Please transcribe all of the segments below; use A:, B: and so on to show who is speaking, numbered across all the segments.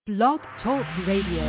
A: Blog Talk Radio.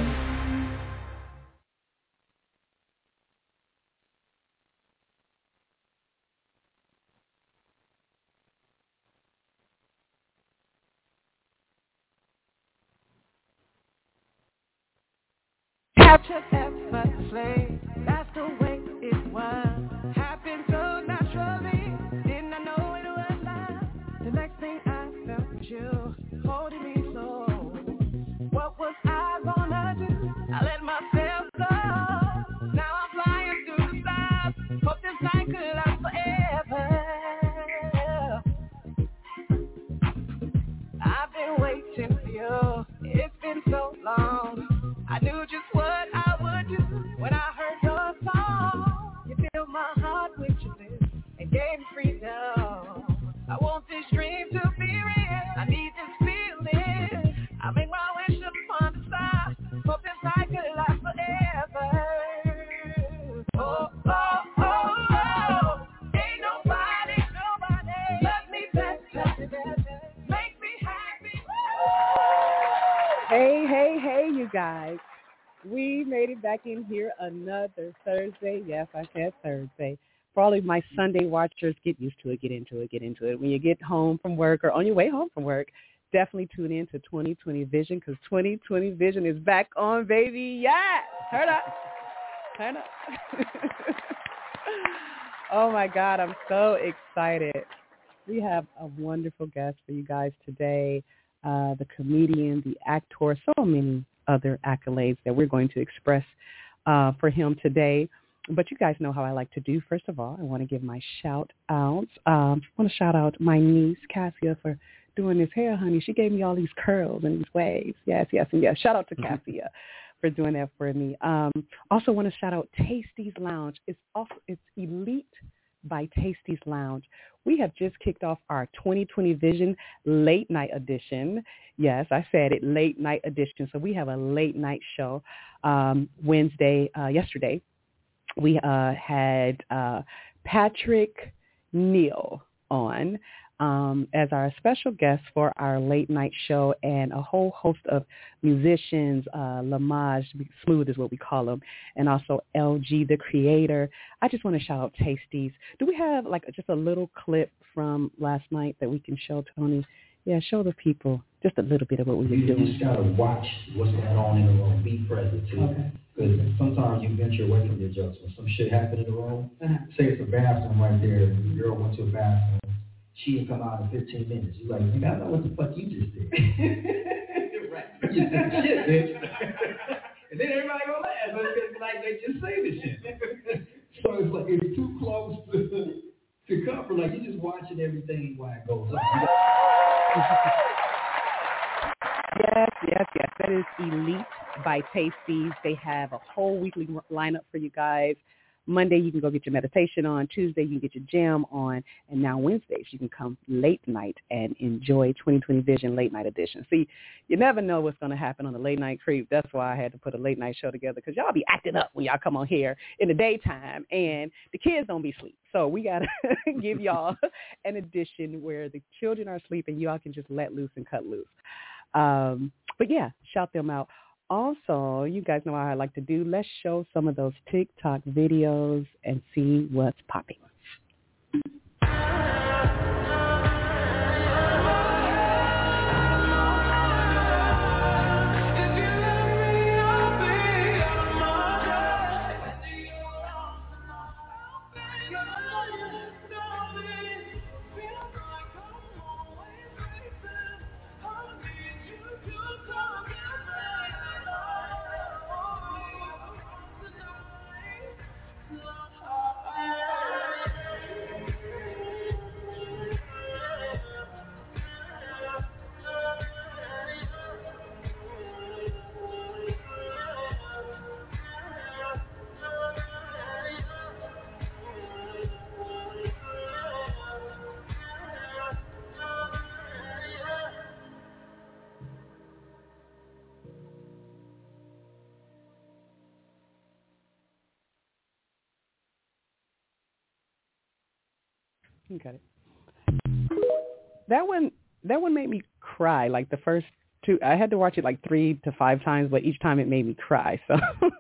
B: Capture effortlessly, that's the way it was. Happened so naturally, didn't I know it was love? The next thing I felt was you holding me so. What was I gonna do? I let myself go. Now I'm flying through the stars. Hope this night could last forever. I've been waiting for you. It's been so long. I knew just what I would do when I heard your song. You filled my heart with your bliss and gave me freedom. I want this dream to be real. I need this feeling. I make my wish upon the stars. Hope this night could last forever. Oh, oh, oh, oh. Ain't nobody love me better. Make me happy.
C: Hey, hey, hey, you guys. We made it back in here another Thursday. Yes, I said Thursday. For all of my Sunday watchers, get used to it, get into it. When you get home from work or on your way home from work, definitely tune in to 2020 Vision because 2020 Vision is back on, baby. Yes! Turn up. Oh, my God, I'm so excited. We have a wonderful guest for you guys today, the comedian, the actor, so many other accolades that we're going to express for him today. But you guys know how I like to do. First of all, I want to give my shout outs. I want to shout out my niece, Cassia, for doing this hair, honey. She gave me all these curls and these waves. Yes. Shout out to Cassia for doing that for me. Also want to shout out Tasty's Lounge. It's Elite by Tasty's Lounge. We have just kicked off our 2020 Vision late night edition. Yes, I said it, late night edition. So we have a late night show yesterday. We had Patrick Neal on as our special guest for our late night show, and a whole host of musicians, Lamaj Smooth is what we call him, and also LG, the creator. I just want to shout out Tasties. Do we have just a little clip from last night that we can show, Tony? Yeah, show the people just a little bit of what we were doing.
D: You just got to watch what's going on in the room. Be present, too. Okay. Because sometimes you venture away from your jokes. When some shit happened in the room, say it's a bathroom right there, and the girl went to a bathroom, she didn't come out in 15 minutes. You're like, nigga, I know what the fuck you just did. Right. You just did shit, bitch. And then everybody gonna laugh, but it's like they just say this shit. So it's like, it's too close to cover. Like, you're just watching everything while it goes on.
C: Yes. That is Elite by Tasties. They have a whole weekly lineup for you guys. Monday, you can go get your meditation on. Tuesday, you can get your jam on. And now Wednesdays, you can come late night and enjoy 2020 Vision late night edition. See, you never know what's going to happen on the late night creep. That's why I had to put a late night show together, because y'all be acting up when y'all come on here in the daytime, and the kids don't be asleep. So we got to give y'all an edition where the children are asleep and y'all can just let loose and cut loose. But yeah, shout them out. Also, you guys know how I like to do. Let's show some of those TikTok videos and see what's popping. Got it. That one made me cry. Like the first I had to watch it like 3 to 5 times, but each time it made me cry. So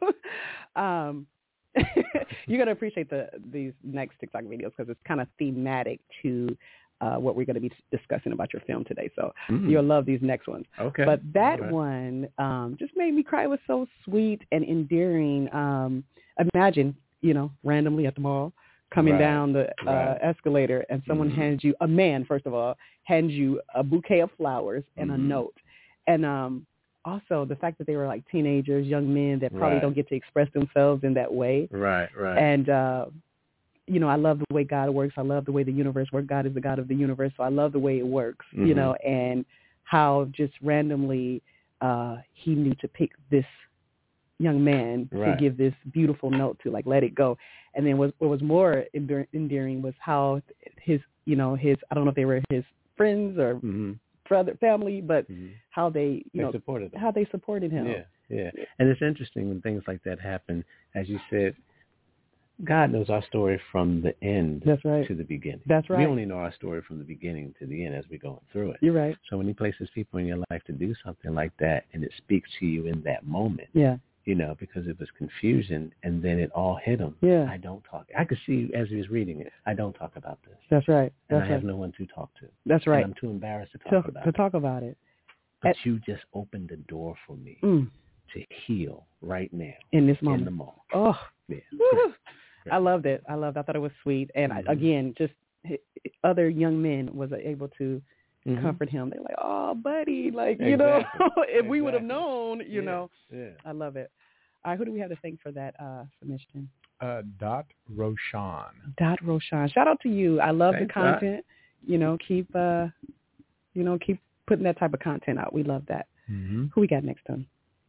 C: you're going to appreciate these next TikTok videos because it's kind of thematic to what we're going to be discussing about your film today. So you'll love these next ones.
A: Okay.
C: But that one just made me cry. It was so sweet and endearing. Imagine, randomly at the mall, coming down the escalator, and someone hands you, a man, first of all, hands you a bouquet of flowers and a note. And also the fact that they were like teenagers, young men that probably don't get to express themselves in that way.
A: Right.
C: And, I love the way God works. I love the way the universe works. God is the God of the universe. So I love the way it works, and how just randomly he knew to pick this young man to give this beautiful note to, like, let it go. And then what was more endearing was how his, I don't know if they were his friends or brother, family, but how they supported him. How they supported him.
A: Yeah. And it's interesting when things like that happen. As you said, God knows our story from the end to the beginning.
C: That's right.
A: We only know our story from the beginning to the end as we're going through it.
C: You're right.
A: So when he places people in your life to do something like that, and it speaks to you in that moment, because it was confusion, and then it all hit him.
C: Yeah.
A: I don't talk. I could see as he was reading it, I don't talk about this.
C: That's right.
A: And I have no one to talk to.
C: That's right.
A: And I'm too embarrassed to talk about it. But you just opened the door for me to heal right now.
C: In this moment.
A: In the moment.
C: Oh.
A: Yeah.
C: I loved it. I thought it was sweet. And again, just other young men was able to comfort him. They're like, oh, buddy, like, if we would have known, know.
A: Yeah.
C: I love it. All right, who do we have to thank for that submission?
E: Dot Roshan.
C: Dot Roshan. Shout out to you. I love
A: Thanks,
C: the content. Keep putting that type of content out. We love that. Who we got next, Tony?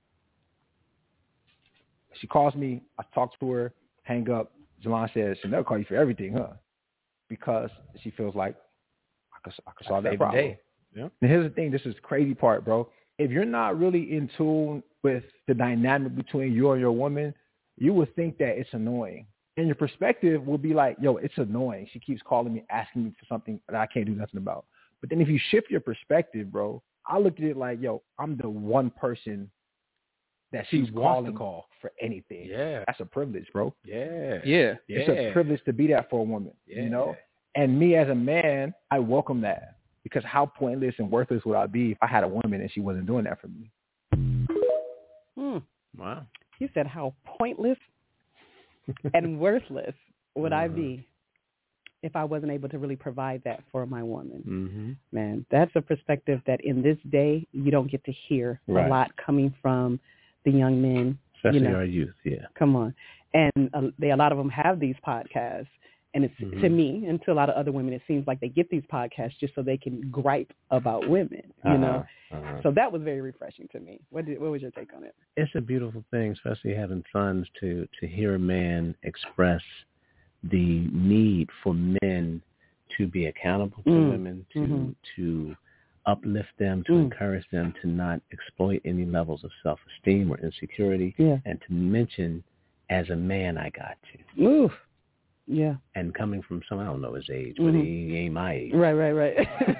E: She calls me. I talk to her, hang up. Jelon says, she'll call you for everything, huh? Because she feels like I could solve that problem.
A: Yeah.
E: And here's the thing. This is the crazy part, bro. If you're not really in tune with the dynamic between you and your woman, you would think that it's annoying. And your perspective will be like, yo, it's annoying. She keeps calling me, asking me for something that I can't do nothing about. But then if you shift your perspective, bro, I look at it like, yo, I'm the one person that she wants to call for anything.
A: Yeah.
E: That's a privilege, bro.
A: Yeah.
E: It's a privilege to be that for a woman, And me as a man, I welcome that, because how pointless and worthless would I be if I had a woman and she wasn't doing that for me?
A: Wow.
C: You said how pointless and worthless would I be if I wasn't able to really provide that for my woman. Man, that's a perspective that in this day you don't get to hear a lot coming from the young men.
A: Especially our youth,
C: Come on. And a lot of them have these podcasts. And it's to me and to a lot of other women, it seems like they get these podcasts just so they can gripe about women, know. So that was very refreshing to me. What was your take on it?
A: It's a beautiful thing, especially having sons, to hear a man express the need for men to be accountable to women, to uplift them, to encourage them to not exploit any levels of self-esteem or insecurity, and to mention, as a man, I got you.
C: Oof. Yeah.
A: And coming from someone, I don't know his age, but he ain't my age.
C: Right.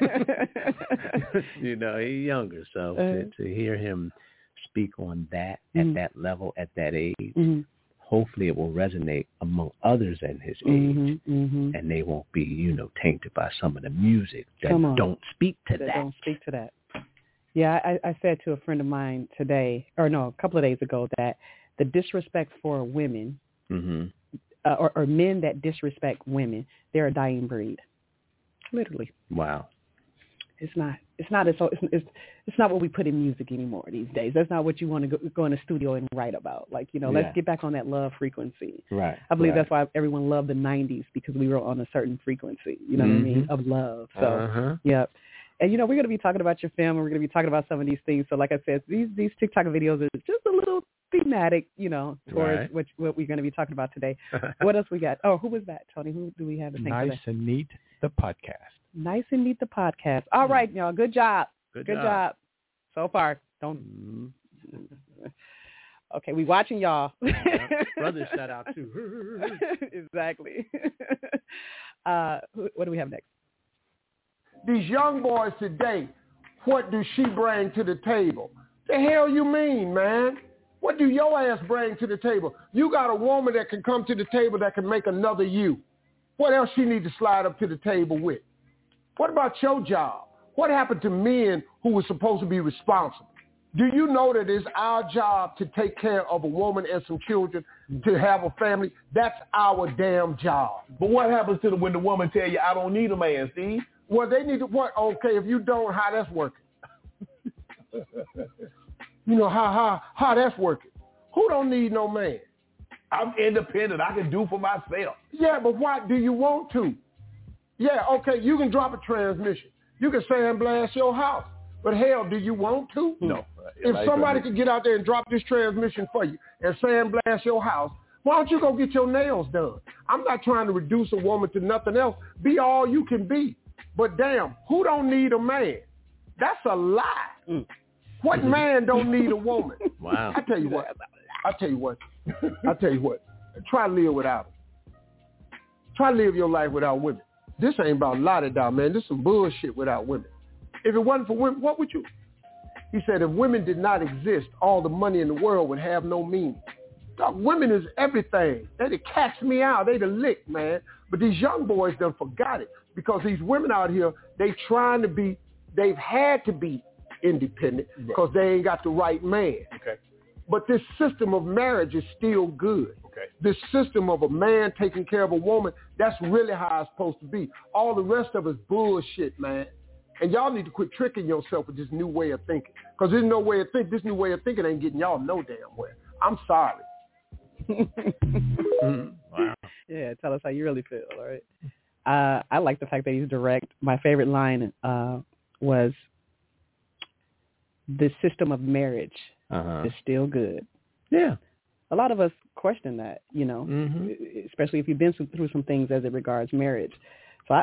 A: He's younger. So to hear him speak on that at that level, at that age, hopefully it will resonate among others in his age, and they won't be, tainted by some of the music that don't speak to that.
C: Don't speak to that. Yeah, I said to a friend of mine today, a couple of days ago, that the disrespect for women, or men that disrespect women, they're a dying breed. Literally.
A: Wow.
C: It's not what we put in music anymore these days. That's not what you want to go in a studio and write about. Like, let's get back on that love frequency.
A: Right.
C: I believe that's why everyone loved the 90s, because we were on a certain frequency, what I mean, of love. So, yeah. And, we're going to be talking about your film, and we're going to be talking about some of these things. So, like I said, these TikTok videos are just a little thematic, towards what we're going to be talking about today. What else we got? Oh, who was that, Tony? Who do we have to thank
E: Nice
C: today?
E: and Neat, the podcast.
C: Nice and Neat, the podcast. All right, y'all. Good job. Good job. So far. Don't. Okay, we watching y'all.
A: Brother, shout out too.
C: Exactly. What do we have next?
F: These young boys today what do she bring to the table? The hell you mean, man? What do your ass bring to the table? You got a woman that can come to the table that can make another you. What else she need to slide up to the table with? What about your job? What happened to men who were supposed to be responsible? Do you know that it's our job to take care of a woman and some children, to have a family? That's our damn job.
G: But what happens to when the woman tell you, I don't need a man, Steve?
F: Well, they need to what? Okay, if you don't, how that's working? You know, how that's working. Who don't need no man?
G: I'm independent. I can do for myself.
F: Yeah, but why do you want to? Yeah, okay, you can drop a transmission. You can sandblast your house. But hell, do you want to?
G: No.
F: If somebody could get out there and drop this transmission for you and sandblast your house, why don't you go get your nails done? I'm not trying to reduce a woman to nothing else. Be all you can be. But damn, who don't need a man? That's a lie. What man don't need a woman?
A: Wow.
F: I tell you what. Try to live without them. Try to live your life without women. This ain't about la-da-da, man. This is some bullshit without women. If it wasn't for women, what would you? He said if women did not exist, all the money in the world would have no meaning. Dog, women is everything. They'd catch me out. They'd lick, man. But these young boys done forgot it because these women out here, they've had to be independent because they ain't got the right man.
G: Okay.
F: But this system of marriage is still good.
G: Okay.
F: This system of a man taking care of a woman, that's really how it's supposed to be. All the rest of it's bullshit, man. And y'all need to quit tricking yourself with this new way of thinking. Because there's no way of thinking. This new way of thinking ain't getting y'all no damn where. I'm sorry.
A: Wow.
C: Yeah, tell us how you really feel, all right? I like the fact that he's direct. My favorite line was, the system of marriage is still good.
A: Yeah.
C: A lot of us question that, you know, especially if you've been through some things as it regards marriage. So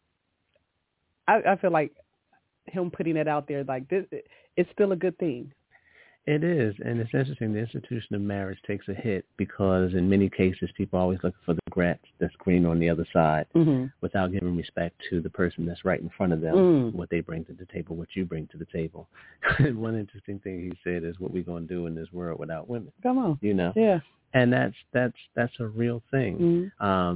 C: I feel like him putting it out there like this, it's still a good thing.
A: It is, and it's interesting. The institution of marriage takes a hit because in many cases people are always looking for the grass that's green on the other side without giving respect to the person that's right in front of them, what they bring to the table, what you bring to the table. And one interesting thing he said is what we're going to do in this world without women.
C: Come on.
A: You know?
C: Yeah.
A: And that's a real thing.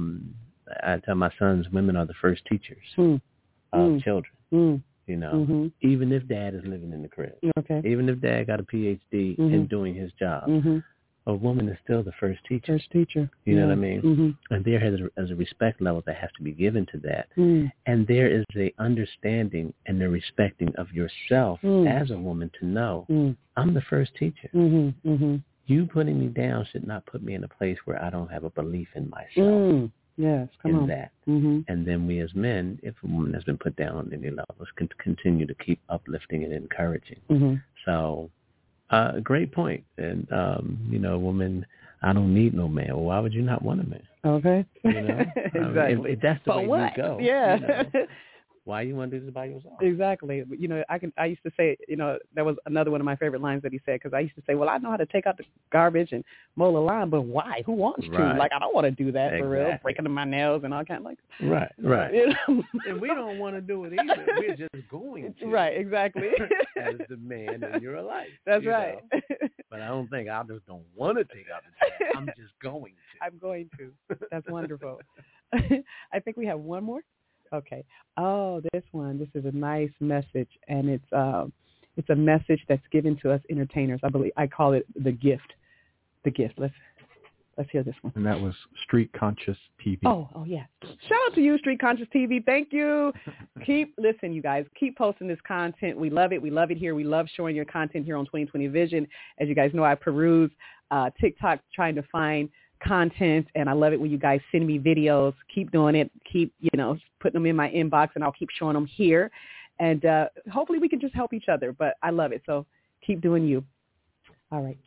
A: I tell my sons women are the first teachers of children. You know, even if dad is living in the crib, even if dad got a PhD and doing his job, a woman is still the first teacher. You know what I mean? And there is a respect level that has to be given to that. And there is a understanding and the respecting of yourself as a woman to know, I'm the first teacher. You putting me down should not put me in a place where I don't have a belief in myself.
C: Yes, come on.
A: That. And then we as men, if a woman has been put down on any levels, can continue to keep uplifting and encouraging. So, great point. And, you know, woman, I don't need no man. Well, why would you not want a man?
C: Okay.
A: You know?
C: Exactly.
A: If that's the way you go.
C: Yeah.
A: You know, why you want to do this by yourself?
C: Exactly. You know, I used to say, you know, that was another one of my favorite lines that he said, because I used to say, well, I know how to take out the garbage and mow the lawn, but why? Who wants to? Like, I don't want to do that for real, breaking my nails and all kind of like.
A: Right.
C: You know?
A: And we don't want to do it either. We're just going to.
C: Right, exactly.
A: As the man in your life.
C: That's right.
A: But I just don't want to take out the trash. I'm just going to.
C: I'm going to. That's wonderful. I think we have one more. Okay. Oh, this is a nice message, and it's a message that's given to us entertainers. I call it the gift. The gift. Let's hear this one.
H: And that was Street Conscious TV.
C: Oh yeah. Shout out to you, Street Conscious TV. Thank you. Listen, you guys, keep posting this content. We love it. We love it here. We love showing your content here on 2020 Vision. As you guys know, I peruse TikTok trying to find content, and I love it when you guys send me videos. Keep doing it. Keep, you know, putting them in my inbox, and I'll keep showing them here. And hopefully we can just help each other. But I love it. So keep doing you. All right.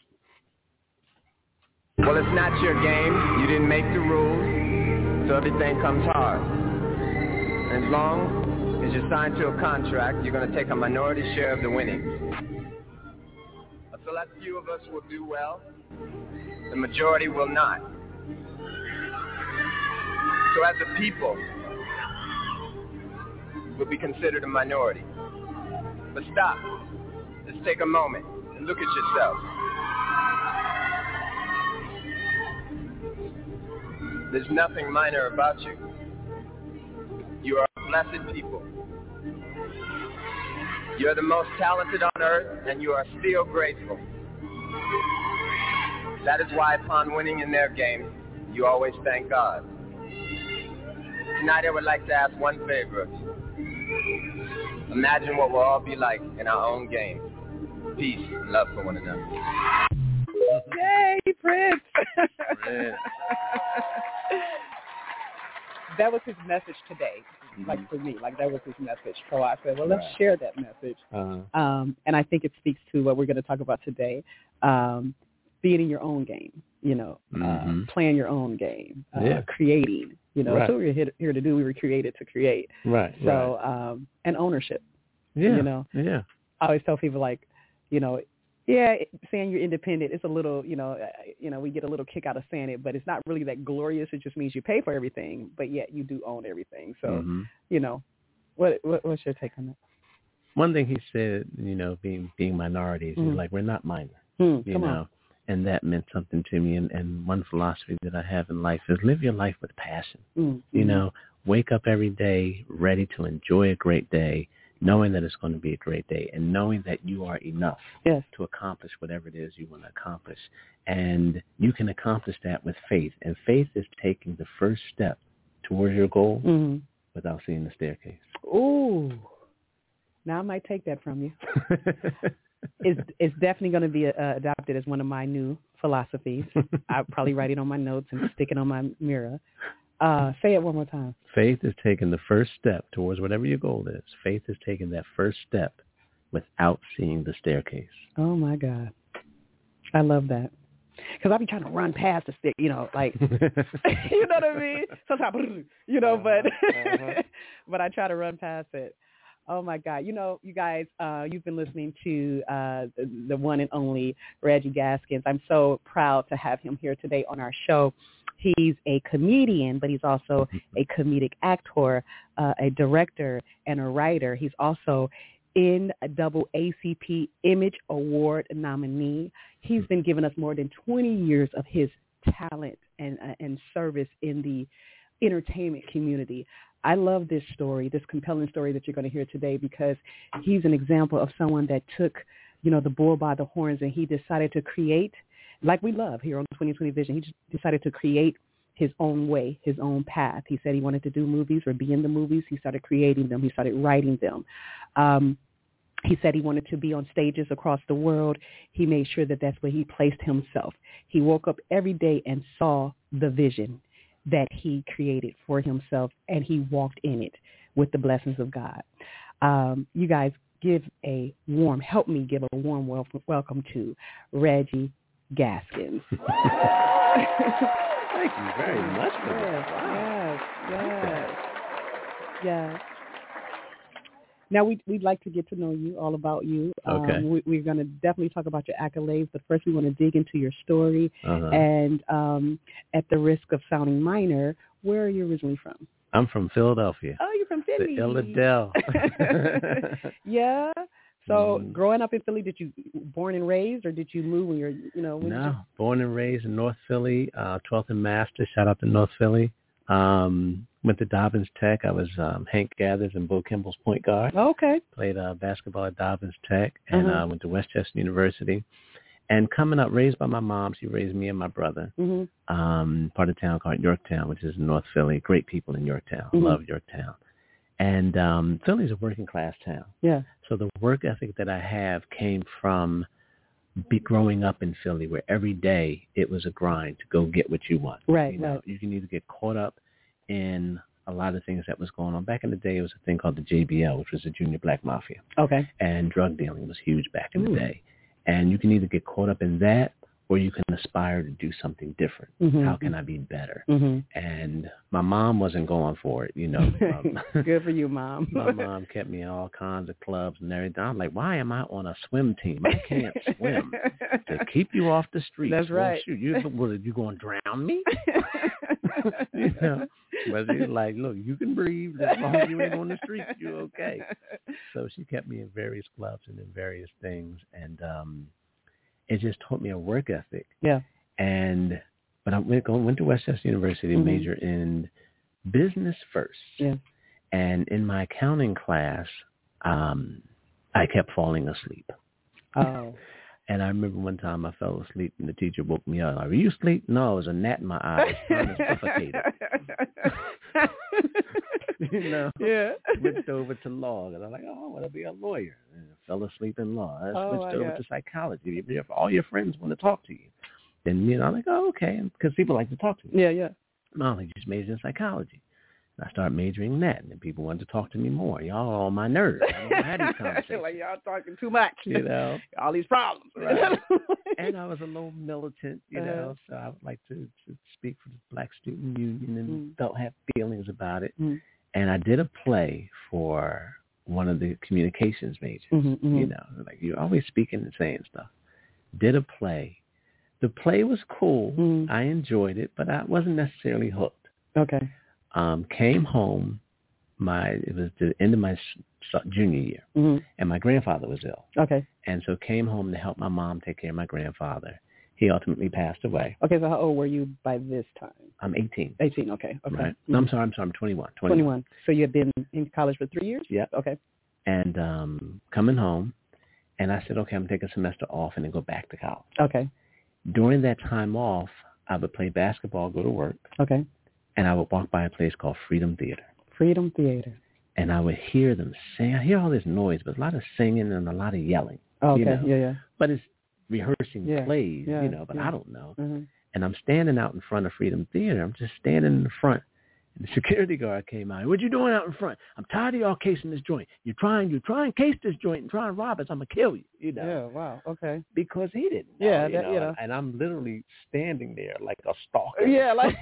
I: Well, it's not your game. You didn't make the rules, so everything comes hard. And as long as you're signed to a contract, you're going to take a minority share of the winnings. A select few of us will do well. The majority will not. So as a people, we'll be considered a minority. But stop. Let's take a moment and look at yourself. There's nothing minor about you. You are a blessed people. You're the most talented on earth, and you are still grateful. That is why upon winning in their game, you always thank God. Tonight I would like to ask one favor of you. Imagine what we'll all be like in our own game. Peace and love for one another.
C: Yay, Prince. That was his message today, like for me, like that was his message. So I said, well, let's share that message. And I think it speaks to what we're going to talk about today, being in your own game, playing your own game, creating, That's what we're here to do. We were created to create.
A: Right.
C: So, and ownership.
A: Yeah.
C: I always tell people saying you're independent, it's a little, we get a little kick out of saying it, but it's not really that glorious. It just means you pay for everything, but yet you do own everything. So, what's your take on that?
A: One thing he said, being minorities, he's like, we're not minor, and that meant something to me. And one philosophy that I have in life is live your life with passion. Wake up every day ready to enjoy a great day, knowing that it's going to be a great day and knowing that you are enough to accomplish whatever it is you want to accomplish. And you can accomplish that with faith. And faith is taking the first step towards your goal without seeing the staircase.
C: Ooh. Now I might take that from you. It's definitely going to be adopted as one of my new philosophies. I'll probably write it on my notes and stick it on my mirror. Say it one more time.
A: Faith is taking the first step towards whatever your goal is. Faith is taking that first step without seeing the staircase.
C: Oh, my God. I love that. Because I'll be trying to run past the stick, you know what I mean? Sometimes, but I try to run past it. Oh, my God. You guys, you've been listening to the one and only Reggie Gaskins. I'm so proud to have him here today on our show. He's a comedian, but he's also a comedic actor, a director, and a writer. He's also NAACP Image Award nominee. He's been giving us more than 20 years of his talent and service in the entertainment community. I love this story, this compelling story that you're going to hear today, because he's an example of someone that took, the bull by the horns, and he decided to create, like we love here on 2020 Vision, he just decided to create his own way, his own path. He said he wanted to do movies or be in the movies. He started creating them. He started writing them. He said he wanted to be on stages across the world. He made sure that that's where he placed himself. He woke up every day and saw the vision that he created for himself, and he walked in it with the blessings of God. You guys help me give a warm welcome to Reggie Gaskins.
A: Thank you very much for that.
C: Yes. Now, we'd like to get to know you, all about you.
A: Okay.
C: We're going to definitely talk about your accolades, but first we want to dig into your story. And at the risk of sounding minor, where are you originally from?
A: I'm from Philadelphia.
C: Oh, you're from Philly.
A: The Illadelph.
C: Yeah. So growing up in Philly, did you born and raised, or did you move when you're,
A: No, born and raised in North Philly, 12th and Master. Shout out to North Philly. Went to Dobbins Tech. I was Hank Gathers and Bo Kimball's point guard.
C: Okay.
A: Played basketball at Dobbins Tech, and went to Westchester University. And coming up, raised by my mom, she raised me and my brother. Part of a town called Yorktown, which is in North Philly. Great people in Yorktown. Love Yorktown. And Philly's a working class town. Yeah. So the work ethic that I have came from growing up in Philly, where every day it was a grind to go get what you want.
C: Right.
A: You can either get caught up in a lot of things that was going on. Back in the day, it was a thing called the JBL, which was the Junior Black Mafia. Okay. And drug dealing was huge back in the day. And you can either get caught up in that, or you can aspire to do something different. How can I be better? And my mom wasn't going for it,
C: Good for you, Mom.
A: My mom kept me in all kinds of clubs and everything. I'm like, why am I on a swim team? I can't swim. To keep you off the streets.
C: That's right.
A: Well, shoot, you going to drown me? But she's like, look, you can breathe as long as you ain't on the street, you're okay. So she kept me in various clubs and in various things, and it just taught me a work ethic.
C: Yeah.
A: But I went to Westchester University and majored in business first.
C: Yeah.
A: And in my accounting class, I kept falling asleep.
C: Oh.
A: And I remember one time I fell asleep and the teacher woke me up. Are you asleep? No, it was a gnat in my eye. I was trying to suffocate it. You know?
C: Yeah.
A: Switched over to law. And I'm like, oh, I want to be a lawyer. And I fell asleep in law. I switched over to psychology. If all your friends want to talk to you, then, I'm like, oh, okay. Because people like to talk to me.
C: Yeah, yeah.
A: No, I just majored in psychology. I started majoring in that, and then people wanted to talk to me more. Y'all are on my nerves. I don't know how these conversations.
C: Like y'all talking too much. All these problems.
A: Right. And I was a little militant, so I would like to speak for the Black Student Union and don't have feelings about it. And I did a play for one of the communications majors. Like you're always speaking and saying stuff. Did a play. The play was cool. I enjoyed it, but I wasn't necessarily hooked.
C: Okay.
A: Came home, it was the end of my junior year, and my grandfather was ill.
C: Okay.
A: And so came home to help my mom take care of my grandfather. He ultimately passed away.
C: Okay, so how old were you by this time?
A: I'm 18.
C: 18, okay.
A: Right. No, I'm sorry, I'm 21.
C: 21. So you had been in college for 3 years?
A: Yeah.
C: Okay.
A: And coming home, and I said, okay, I'm going to take a semester off and then go back to college.
C: Okay.
A: During that time off, I would play basketball, go to work.
C: Okay. And
A: I would walk by a place called Freedom Theater.
C: Freedom Theater.
A: And I would hear them sing. I hear all this noise, but a lot of singing and a lot of yelling.
C: Oh, okay, yeah.
A: But it's rehearsing plays, but I don't know. And I'm standing out in front of Freedom Theater. I'm just standing in the front. And the security guard came out. What you doing out in front? I'm tired of y'all casing this joint. You try and case this joint and try and rob us, I'm going to kill you,
C: Yeah, wow, okay.
A: Because he didn't know, And I'm literally standing there like a stalker.
C: Yeah, like...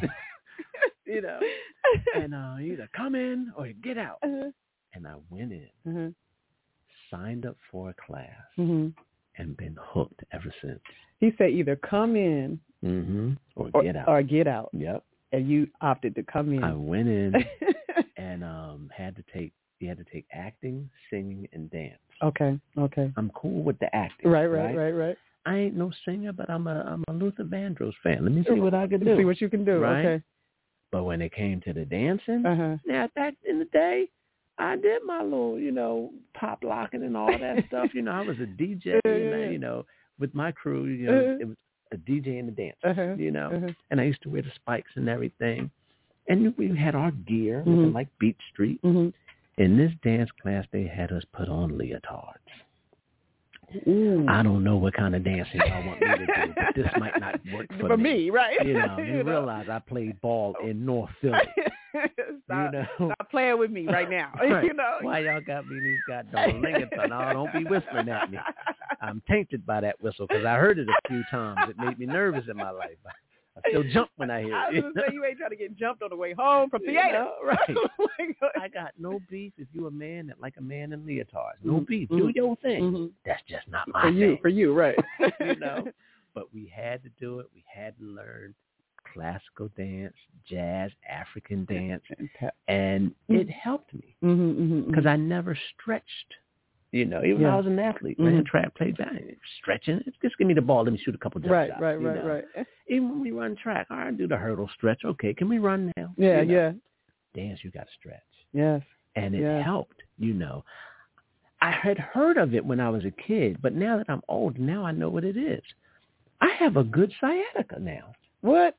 A: and either come in or get out. And I went in, signed up for a class, and been hooked ever since.
C: He said either come in
A: or get out.
C: Or get out.
A: Yep.
C: And you opted to come in.
A: I went in and you had to take acting, singing, and dance.
C: Okay.
A: I'm cool with the acting.
C: Right.
A: I ain't no singer, but I'm a Luther Vandross fan. Let me see what I can do.
C: See what you can do.
A: Right?
C: Okay.
A: But when it came to the dancing, now back in the day, I did my little, pop locking and all that stuff. I was a DJ, with my crew, it was a DJ and a dance, and I used to wear the spikes and everything. And we had our gear looking like Beach Street. In this dance class, they had us put on leotards. Ooh. I don't know what kind of dancing y'all want me to do, but this might not work for
C: me, right?
A: You realize I played ball in North Philly.
C: Stop playing with me right now.
A: Right. Why y'all got me these goddamn lingerton? Oh, don't be whistling at me. I'm tainted by that whistle because I heard it a few times. It made me nervous in my life. I still jump when I hear it.
C: I was going to say, you ain't trying to get jumped on the way home from theater.
A: Right. I got no beef if you a man that like a man in leotards. No beef. Do your thing. That's just not my thing.
C: For you, right.
A: But we had to do it. We had to learn classical dance, jazz, African dance. And it helped me because I never stretched. Even when I was an athlete, ran track, played back, stretching. Just give me the ball. Let me shoot a couple jump shots.
C: Right.
A: Even when we run track, all right, do the hurdle stretch. Okay, can we run now?
C: Yeah.
A: Dance, you got to stretch.
C: Yes.
A: And it helped, I had heard of it when I was a kid, but now that I'm old, now I know what it is. I have a good sciatica now.
C: What?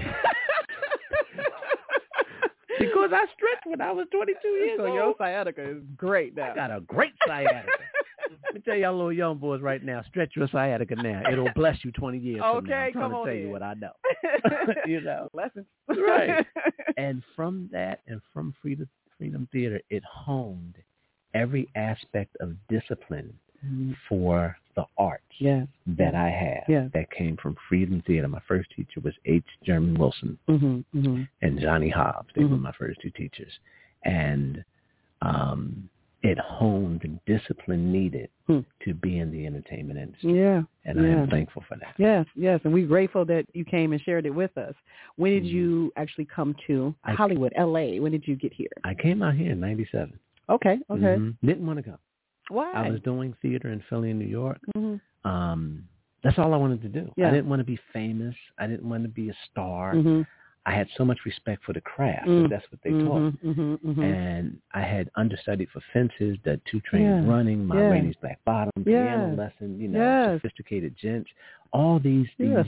A: Because I stretched when I was 22 years old.
C: So your sciatica is great now.
A: I got a great sciatica. Let me tell y'all little young boys right now, stretch your sciatica now. It'll bless you 20 years from now. I'm trying to tell you what I know.
C: Lessons.
A: Right. And from that and from Freedom Theater, it honed every aspect of discipline for the arts that I have that came from Freedom Theater. My first teacher was H. German Wilson and Johnny Hobbs. They were my first two teachers. And it honed the discipline needed to be in the entertainment industry.
C: Yeah.
A: And I am thankful for that.
C: Yes. And we're grateful that you came and shared it with us. When did you actually come to Hollywood, L.A.? When did you get here?
A: I came out here in 97.
C: Okay.
A: Didn't want to go.
C: Why?
A: I was doing theater in Philly and New York. That's all I wanted to do. I didn't want to be famous. I didn't want to be a star. I had so much respect for the craft. That's what they taught. And I had understudied for Fences, did 2 trains running, Ma Rainey's Black Bottom, piano lesson, Sophisticated Gents, all these plays,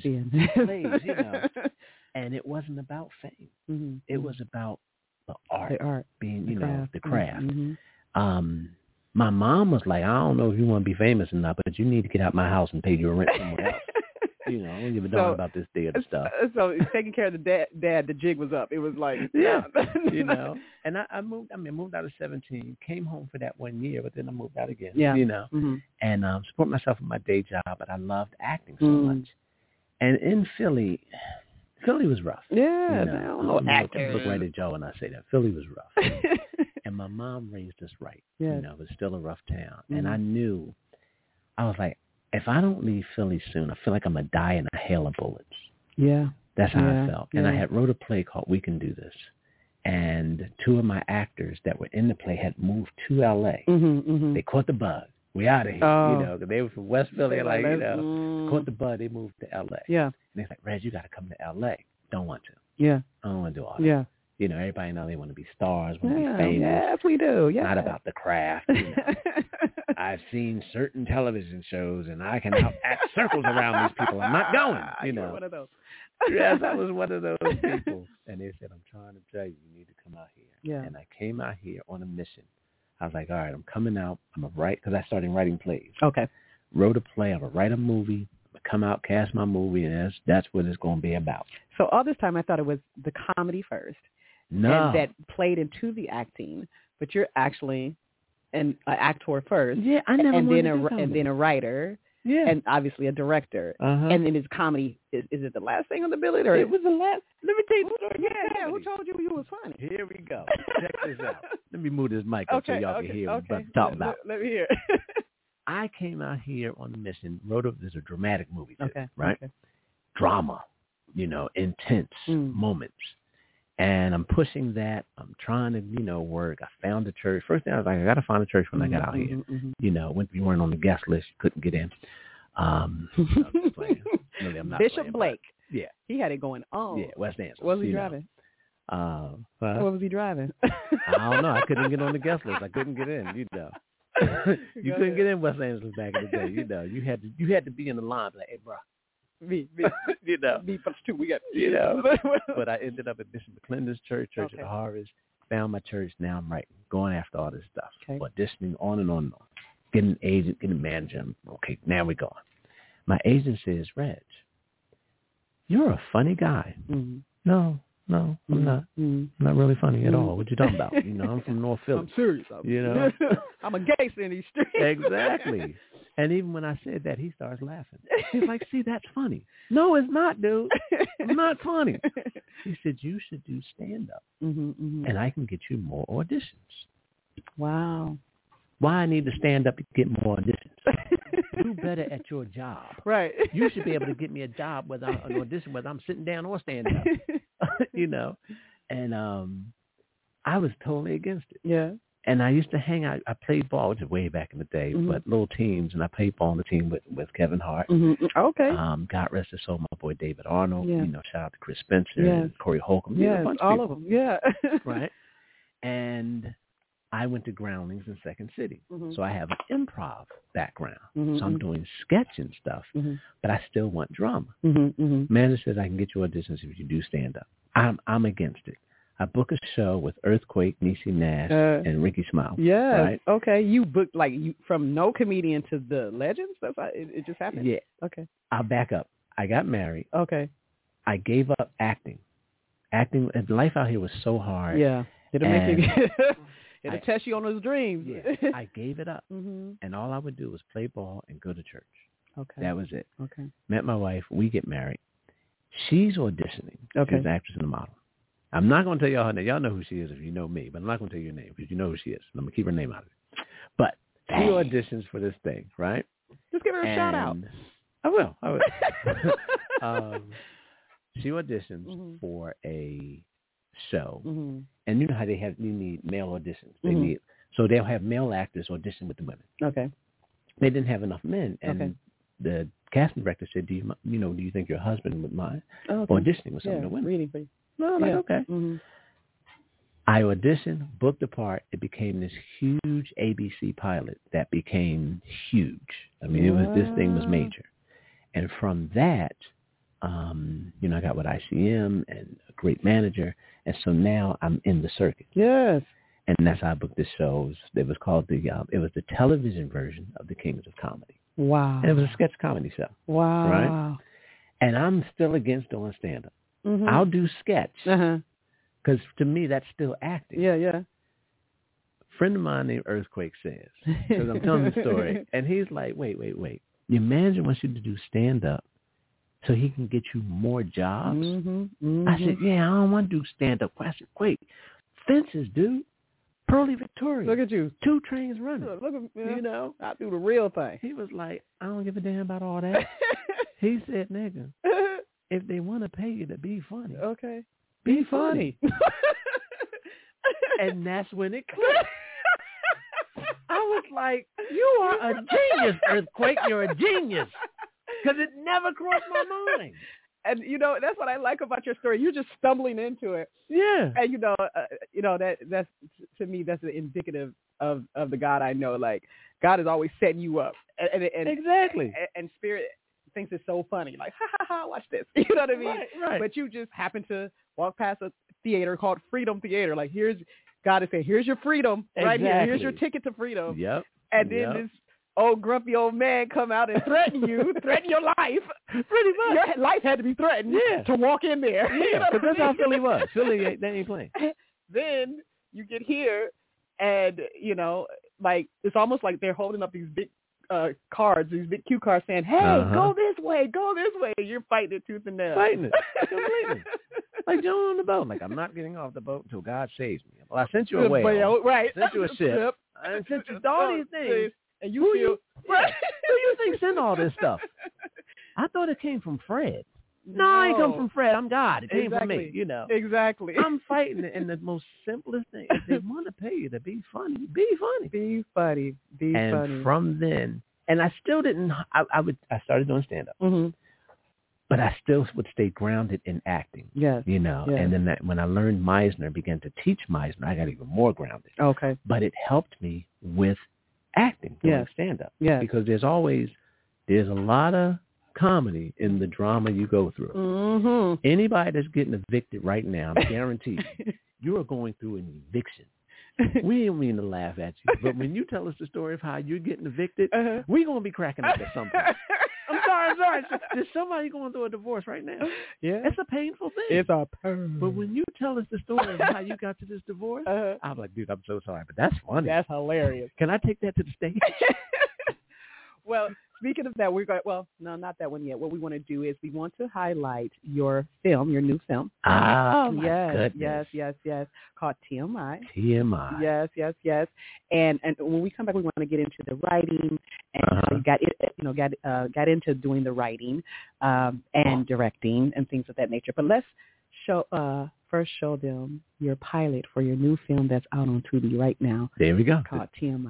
A: And it wasn't about fame. It was about the art being, the craft. My mom was like, I don't know if you want to be famous or not, but you need to get out my house and pay your rent somewhere else. I don't give a darn about this theater stuff.
C: So taking care of the dad, the jig was up. It was like, And I moved out at 17, came home for that 1 year, but then I moved out again, and support myself with my day job, but I loved acting so much. And in Philly was rough. Yeah, actor. Look right at Joe when I say that. Philly was rough. And my mom raised us right. It was still a rough town. And I knew, I was like, if I don't leave Philly soon, I feel like I'm going to die in a hail of bullets. Yeah. That's how I felt. And I had wrote a play called We Can Do This. And 2 of my actors that were in the play had moved to L.A. They caught the bug. We out of here, because they were from West Philly, caught the bug. They moved to L.A. Yeah. And they're like, Reg, you got to come to L.A. Don't want to. Yeah. I don't want to do all that. Yeah. Everybody know they want to be stars, want to be famous. Yes, we do. Yeah. Not about the craft. I've seen certain television shows, and I can act circles around these people. I'm not going. You're one of those. Yes, I was one of those people. And they said, I'm trying to tell you, you need to come out here. Yeah. And I came out here on a mission. I was like, all right, I'm coming out. I'm going to write, because I started writing plays. Okay. Wrote a play. I'm going to write a movie. I'm going to come out, cast my movie, and that's what it's going to be about. So all this time I thought it was the comedy first. No. And that played into the acting, but you're actually an actor first. Yeah, I never and then a writer. Yeah. And obviously a director. And then it's comedy. Is it the last thing on the billet? Or it was the last. Let me tell you the story. Yeah. Who told you was funny? Here we go. Check this out. Let me move this mic up so y'all can hear what I'm talking about. Let me hear. I came out here on a mission, there's a dramatic movie too, right? Okay. Drama, intense moments. And I'm pushing that. I'm trying to, work. I found a church. First thing I was like, I got to find a church when I got out here. When you weren't on the guest list, you couldn't get in. Really, I'm not Bishop Blake. Yeah. He had it going on. Yeah, West Angeles. What was he driving? What was he driving? I don't know. I couldn't get on the guest list. I couldn't get in, You couldn't get in West Angeles back in the day, You had to be in the line like, hey, bro. Me, me plus 2. We got, But I ended up at Bishop McClendon's church of the Harvest. Found my church. Now I'm writing, going after all this stuff, auditioning on and on and on. Getting an agent, getting a manager. Okay, now we're going. My agent says, Reg, you're a funny guy. No, I'm not. I'm not really funny at all. What you talking about? I'm from North Philly. I'm serious. I'm a gangster in these streets. Exactly. And even when I said that, he starts laughing. He's like, see, that's funny. No, it's not, dude. It's not funny. He said, you should do stand-up, and I can get you more auditions. Wow. Why I need to stand up to get more auditions? Do better at your job. Right. You should be able to get me a job, whether I'm an audition, whether I'm sitting down or standing up. And I was totally against it. Yeah. And I used to hang out. I played ball, which is way back in the day, but little teams. And I played ball on the team with Kevin Hart. Okay. God rest his soul, my boy David Arnold. Shout out to Chris Spencer and Corey Holcomb. A bunch of people. Of them. Yeah. Right. And I went to Groundlings in Second City. So I have an improv background. So I'm doing sketch and stuff, but I still want drama. Manager says I can get you auditions if you do stand up. I'm against it. I book a show with Earthquake, Niecy Nash, and Ricky Smile. Yeah. Right? Okay. You booked from no comedian to the legends? That's how it just happened? Yeah. Okay. I'll back up. I got married. Okay. I gave up acting. Life out here was so hard. Yeah. It'll make you... It'll test you on those dreams. Yeah. I gave it up. And all I would do was play ball and go to church. Okay. That was it. Okay. Met my wife. We get married. She's auditioning. Okay. She's an actress and a model.
A: I'm not going to tell y'all her name. Y'all know who she is if you know me, but I'm not going to tell you her name because you know who she is. I'm going to keep her name out of it. But she auditions for this thing, right?
C: Just give her a shout out.
A: I will. She auditions for a show, and you know how you need male auditions. They need, so they'll have male actors audition with the women.
C: Okay.
A: They didn't have enough men, and the casting director said, "Do you think your husband would mind auditioning with some of the women?"
C: Reading for you.
A: No, I'm like, okay. I auditioned, booked the part. It became this huge ABC pilot that became huge. I mean, this thing was major. And from that, I got with ICM and a great manager. And so now I'm in the circuit.
C: Yes.
A: And that's how I booked this show. It was called it was the television version of The Kings of Comedy.
C: Wow.
A: And it was a sketch comedy show.
C: Wow.
A: Right? And I'm still against doing stand-up. I'll do sketch. Because to me, that's still acting.
C: Yeah.
A: A friend of mine named Earthquake says, because I'm telling the story, and he's like, wait. Your manager wants you to do stand-up so he can get you more jobs? I said, yeah, I don't want to do stand-up. I said, wait, fences, dude. Pearly Victoria.
C: Look at you.
A: 2 trains running.
C: Look at
A: you know?
C: I do the real thing.
A: He was like, I don't give a damn about all that. He said, nigga, if they want to pay you to be funny,
C: okay,
A: be funny. And that's when it clicked. I was like, you are a genius, Earthquake. You're a genius. Because it never crossed my mind.
C: And, that's what I like about your story. You're just stumbling into it.
A: Yeah.
C: And, that's, to me, that's indicative of the God I know. Like, God is always setting you up. And
A: exactly.
C: And Spirit thinks it's so funny. Like, ha, watch this. You know what I mean?
A: Right.
C: But you just happen to walk past a theater called Freedom Theater. Like, God is saying, here's your freedom right here. Here's your ticket to freedom.
A: Yep.
C: And then this old grumpy old man come out and threaten you, threaten your life.
A: Pretty much.
C: Your life had to be threatened to walk in there.
A: Yeah, because that's how Philly was. Philly, they ain't playing.
C: Then you get here and, like, it's almost like they're holding up these big cards, these big cue cards saying, hey, go this way. You're fighting it tooth and nail.
A: Fighting it. Completely. Like Joan on the boat. Like, I'm not getting off the boat until God saves me. Well, I sent you a whale.
C: Right.
A: I sent you a ship. I sent you all these things.
C: And you feel...
A: Who you think sent all this stuff? I thought it came from Fred. No, it ain't come from Fred. I'm God. It came from me,
C: Exactly.
A: I'm fighting it. And the most simplest thing, if they want to pay you to be funny, be funny.
C: Be funny. Be
A: and
C: funny.
A: And from then, and I still didn't, I started doing stand-up. But I still would stay grounded in acting.
C: Yes.
A: Yes. And then when I learned Meisner, began to teach Meisner, I got even more grounded.
C: Okay.
A: But it helped me with acting, doing stand-up.
C: Yeah.
A: Because there's a lot of comedy in the drama you go through. Anybody that's getting evicted right now, I guarantee you are going through an eviction. We didn't mean to laugh at you, but when you tell us the story of how you're getting evicted, we're going to be cracking up at some point. I'm sorry. There's somebody going through a divorce right now.
C: Yeah.
A: It's a painful thing.
C: It's a pain.
A: But when you tell us the story of how you got to this divorce, I'm like, dude, I'm so sorry, but that's funny.
C: That's hilarious.
A: Can I take that to the stage?
C: Well, speaking of that, no, not that one yet. What we want to do is we want to highlight your new film.
A: Oh, my goodness.
C: Yes. Called TMI.
A: TMI.
C: Yes. And when we come back, we want to get into the writing and how you got into doing the writing and directing and things of that nature. But let's first show them your pilot for your new film that's out on Tubi right now.
A: There we go.
C: Called TMI.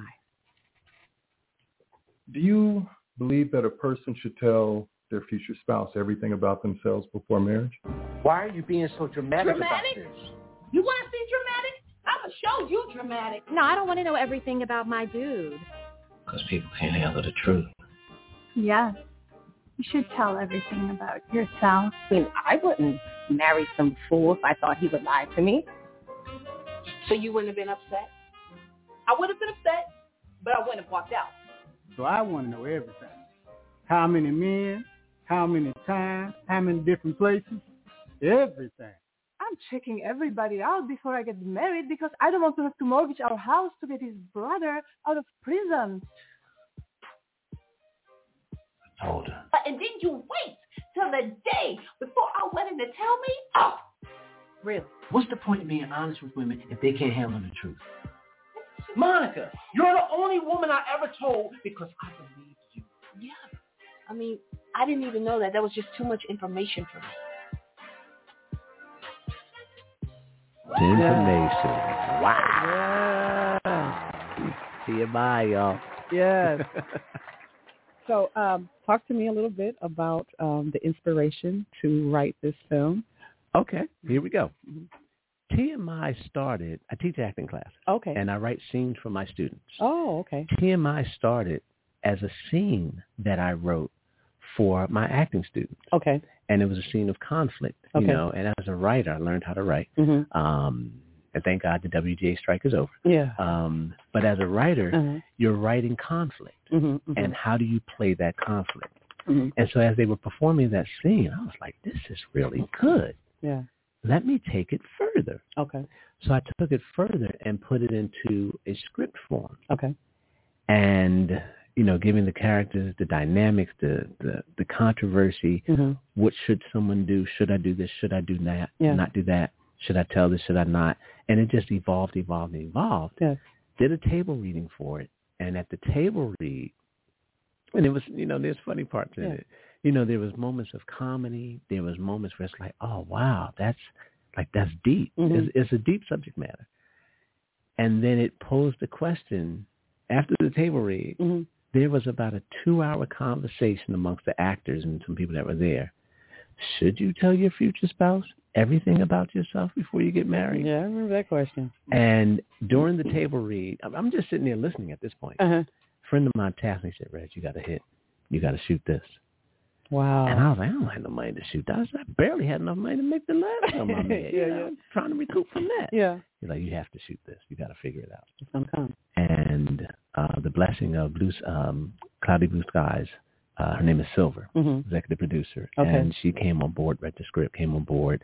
H: Do you believe that a person should tell their future spouse everything about themselves before marriage?
A: Why are you being so dramatic about this?
J: You want to see dramatic? I'm going to show you dramatic.
K: No, I don't want to know everything about my dude.
A: Because people can't handle the truth.
L: Yes. You should tell everything about yourself.
J: I mean, I wouldn't marry some fool if I thought he would lie to me. So you wouldn't have been upset? I would have been upset, but I wouldn't have walked out.
M: So I want to know everything. How many men, how many times, how many different places, everything.
N: I'm checking everybody out before I get married because I don't want to have to mortgage our house to get his brother out of prison.
A: I told her.
J: And then you wait till the day before our wedding to tell me? Oh, really?
A: What's the point of being honest with women if they can't handle the truth?
O: Monica, you're the only woman I ever told because I believed you.
J: Yeah. I mean, I didn't even know that. That was just too much information for me.
A: Information. Wow. TMI, y'all.
C: Yes. So talk to me a little bit about the inspiration to write this film.
A: Okay, here we go. TMI started, I teach acting class.
C: Okay.
A: And I write scenes for my students.
C: Oh, okay.
A: TMI started as a scene that I wrote for my acting students.
C: Okay.
A: And it was a scene of conflict, you know, and as a writer, I learned how to write. And thank God the WGA strike is over.
C: Yeah.
A: But as a writer, you're writing conflict. And how do you play that conflict? And so as they were performing that scene, I was like, this is really good.
C: Yeah.
A: Let me take it further.
C: Okay.
A: So I took it further and put it into a script form.
C: Okay.
A: And, you know, giving the characters the dynamics, the controversy, what should someone do? Should I do this? Should I do that? Not do that? Should I tell this? Should I not? And it just evolved.
C: Yeah.
A: Did a table reading for it. And at the table read, and it was, you know, there's funny parts in it. You know, there was moments of comedy. There was moments where it's like, oh, wow, that's deep. It's a deep subject matter. And then it posed the question, after the table read, there was about a 2-hour conversation amongst the actors and some people that were there. Should you tell your future spouse everything about yourself before you get married?
C: Yeah, I remember that question.
A: And during the table read, I'm just sitting there listening at this point. A friend of mine tasked me, said, Reg, you got to hit. You got to shoot this.
C: Wow.
A: And I was like, I don't have no money to shoot that. I barely had enough money to make the last film I made. I'm trying to recoup from that.
C: Yeah.
A: He's like, you have to shoot this. You got to figure it out.
C: It's going to come.
A: And the blessing of Cloudy Blue Skies, her name is Silver, executive producer.
C: Okay.
A: And she came on board, read the script, came on board.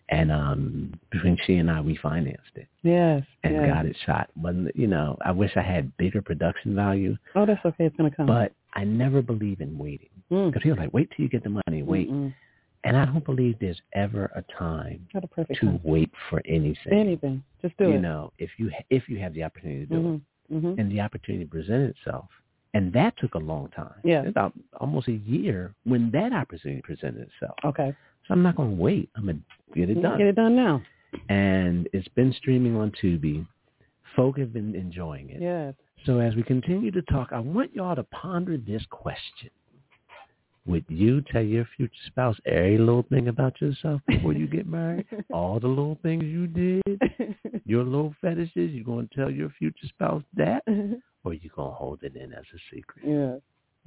A: And between she and I, we financed it.
C: Yes.
A: And got it shot. Wasn't, you know, I wish I had bigger production value.
C: Oh, that's okay. It's going to come.
A: But I never believe in waiting. Because he was like, wait till you get the money, wait. And I don't believe there's ever a time to wait for anything.
C: Anything. Just do it.
A: You know, if you have the opportunity to do it, and the opportunity presented itself. And that took a long time.
C: Yeah.
A: About almost a year when that opportunity presented itself.
C: Okay.
A: So I'm not going to wait. I'm going to get it done.
C: Get it done now.
A: And it's been streaming on Tubi. Folk have been enjoying it.
C: Yes.
A: So as we continue to talk, I want y'all to ponder this question. Would you tell your future spouse every little thing about yourself before you get married? All the little things you did? Your little fetishes? You going to tell your future spouse that? Or you going to hold it in as a secret?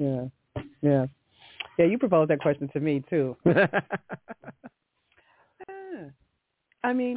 C: Yeah, you proposed that question to me, too. I mean,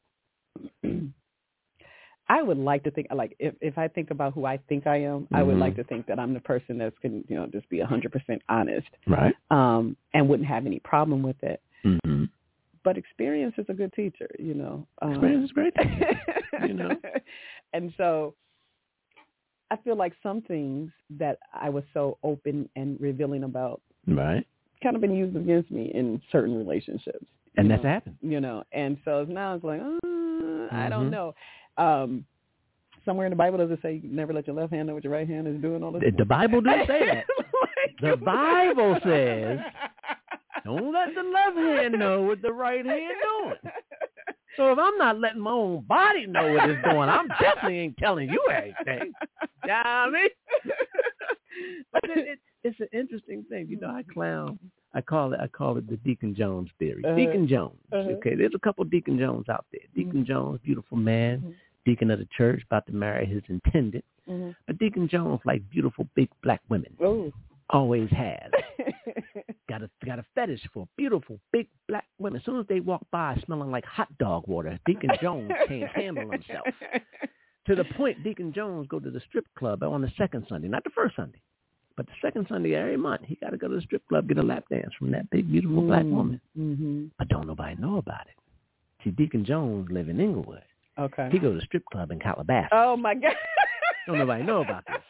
C: I would like to think, like, if I think about who I think I am, I would like to think that I'm the person that's can, you know, just be 100% honest,
A: right?
C: And wouldn't have any problem with it. But experience is a good teacher, you know.
A: Experience is great, you know.
C: And so, I feel like some things that I was so open and revealing about,
A: right,
C: kind of been used against me in certain relationships.
A: And that's happened,
C: you know. And so now it's like, I don't know. Somewhere in the Bible does it say never let your left hand know what your right hand is doing all the time?
A: The Bible didn't say that. The Bible says don't let the left hand know what the right hand doing. So if I'm not letting my own body know what it's doing, I'm definitely ain't telling you anything. You know what I mean? But it's an interesting thing. You know, I call it the Deacon Jones theory. Deacon Jones. Okay, there's a couple Deacon Jones out there. Deacon Jones, beautiful man, deacon of the church, about to marry his intended. But Deacon Jones like beautiful big black women. Always has. got a fetish for beautiful big black women. As soon as they walk by smelling like hot dog water, Deacon Jones can't handle himself. To the point Deacon Jones go to the strip club on the second Sunday, not the first Sunday. But the second Sunday every month, he got to go to the strip club, get a lap dance from that big, beautiful black woman. But don't nobody know about it. See, Deacon Jones live in Inglewood.
C: Okay.
A: He goes to the strip club in Calabasas.
C: Oh, my God.
A: Don't nobody know about this.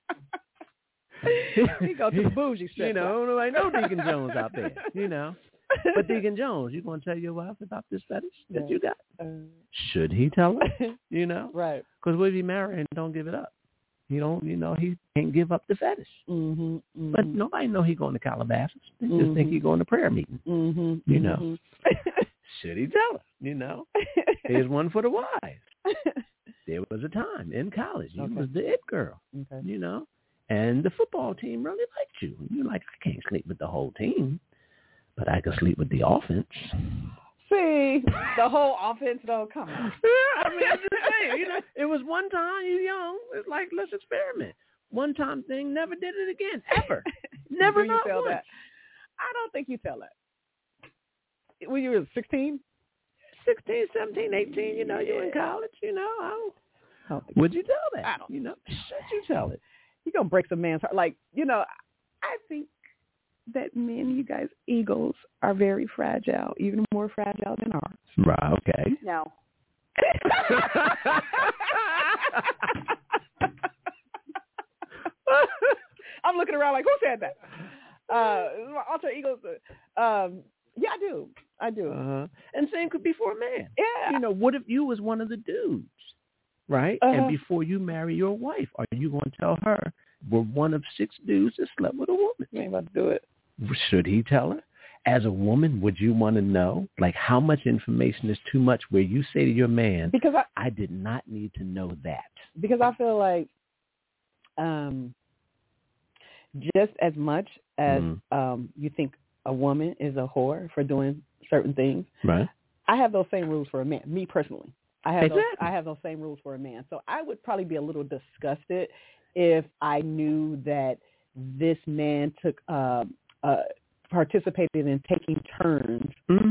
C: He go to the bougie strip
A: club. You know, nobody know Deacon Jones out there, you know. But Deacon Jones, you going to tell your wife about this fetish that you got? Should he tell her? You know?
C: Right.
A: Because what if he marry and don't give it up? He don't, he can't give up the fetish.
C: Mm-hmm, mm-hmm.
A: But nobody know he going to Calabasas. They just think he going to prayer meeting.
C: Mm-hmm,
A: you know? Should he tell her? You know? Here's one for the wise. There was a time in college. You was the it girl.
C: Okay.
A: You know? And the football team really liked you. You're like, I can't sleep with the whole team, but I can sleep with the offense.
C: See, the whole offense, though, come on.
A: I mean, I'm just saying, it was one time, you young. It's like, let's experiment. One time thing, never did it again, ever. Never.
C: Do you tell once. That? I don't think you tell that. When you were 16?
A: 16, 17, 18, you were in college, would you tell that?
C: I don't.
A: Should you tell it?
C: You're going to break some man's heart. Like, I think that men, you guys, egos are very fragile, even more fragile than ours.
A: Right, okay.
C: No. I'm looking around like, who said that? Alter egos. Yeah, I do.
A: And same could be for a man.
C: Yeah.
A: What if you was one of the dudes, right? And before you marry your wife, are you going to tell her we're one of 6 dudes that slept with a woman?
C: You ain't about to do it.
A: Should he tell her? As a woman, would you want to know, like, how much information is too much where you say to your man,
C: because
A: I did not need to know that?
C: Because I feel like just as much as you think a woman is a whore for doing certain things,
A: right?
C: I have those same rules for a man, me personally. I have those same rules for a man. So I would probably be a little disgusted if I knew that this man took participated in taking turns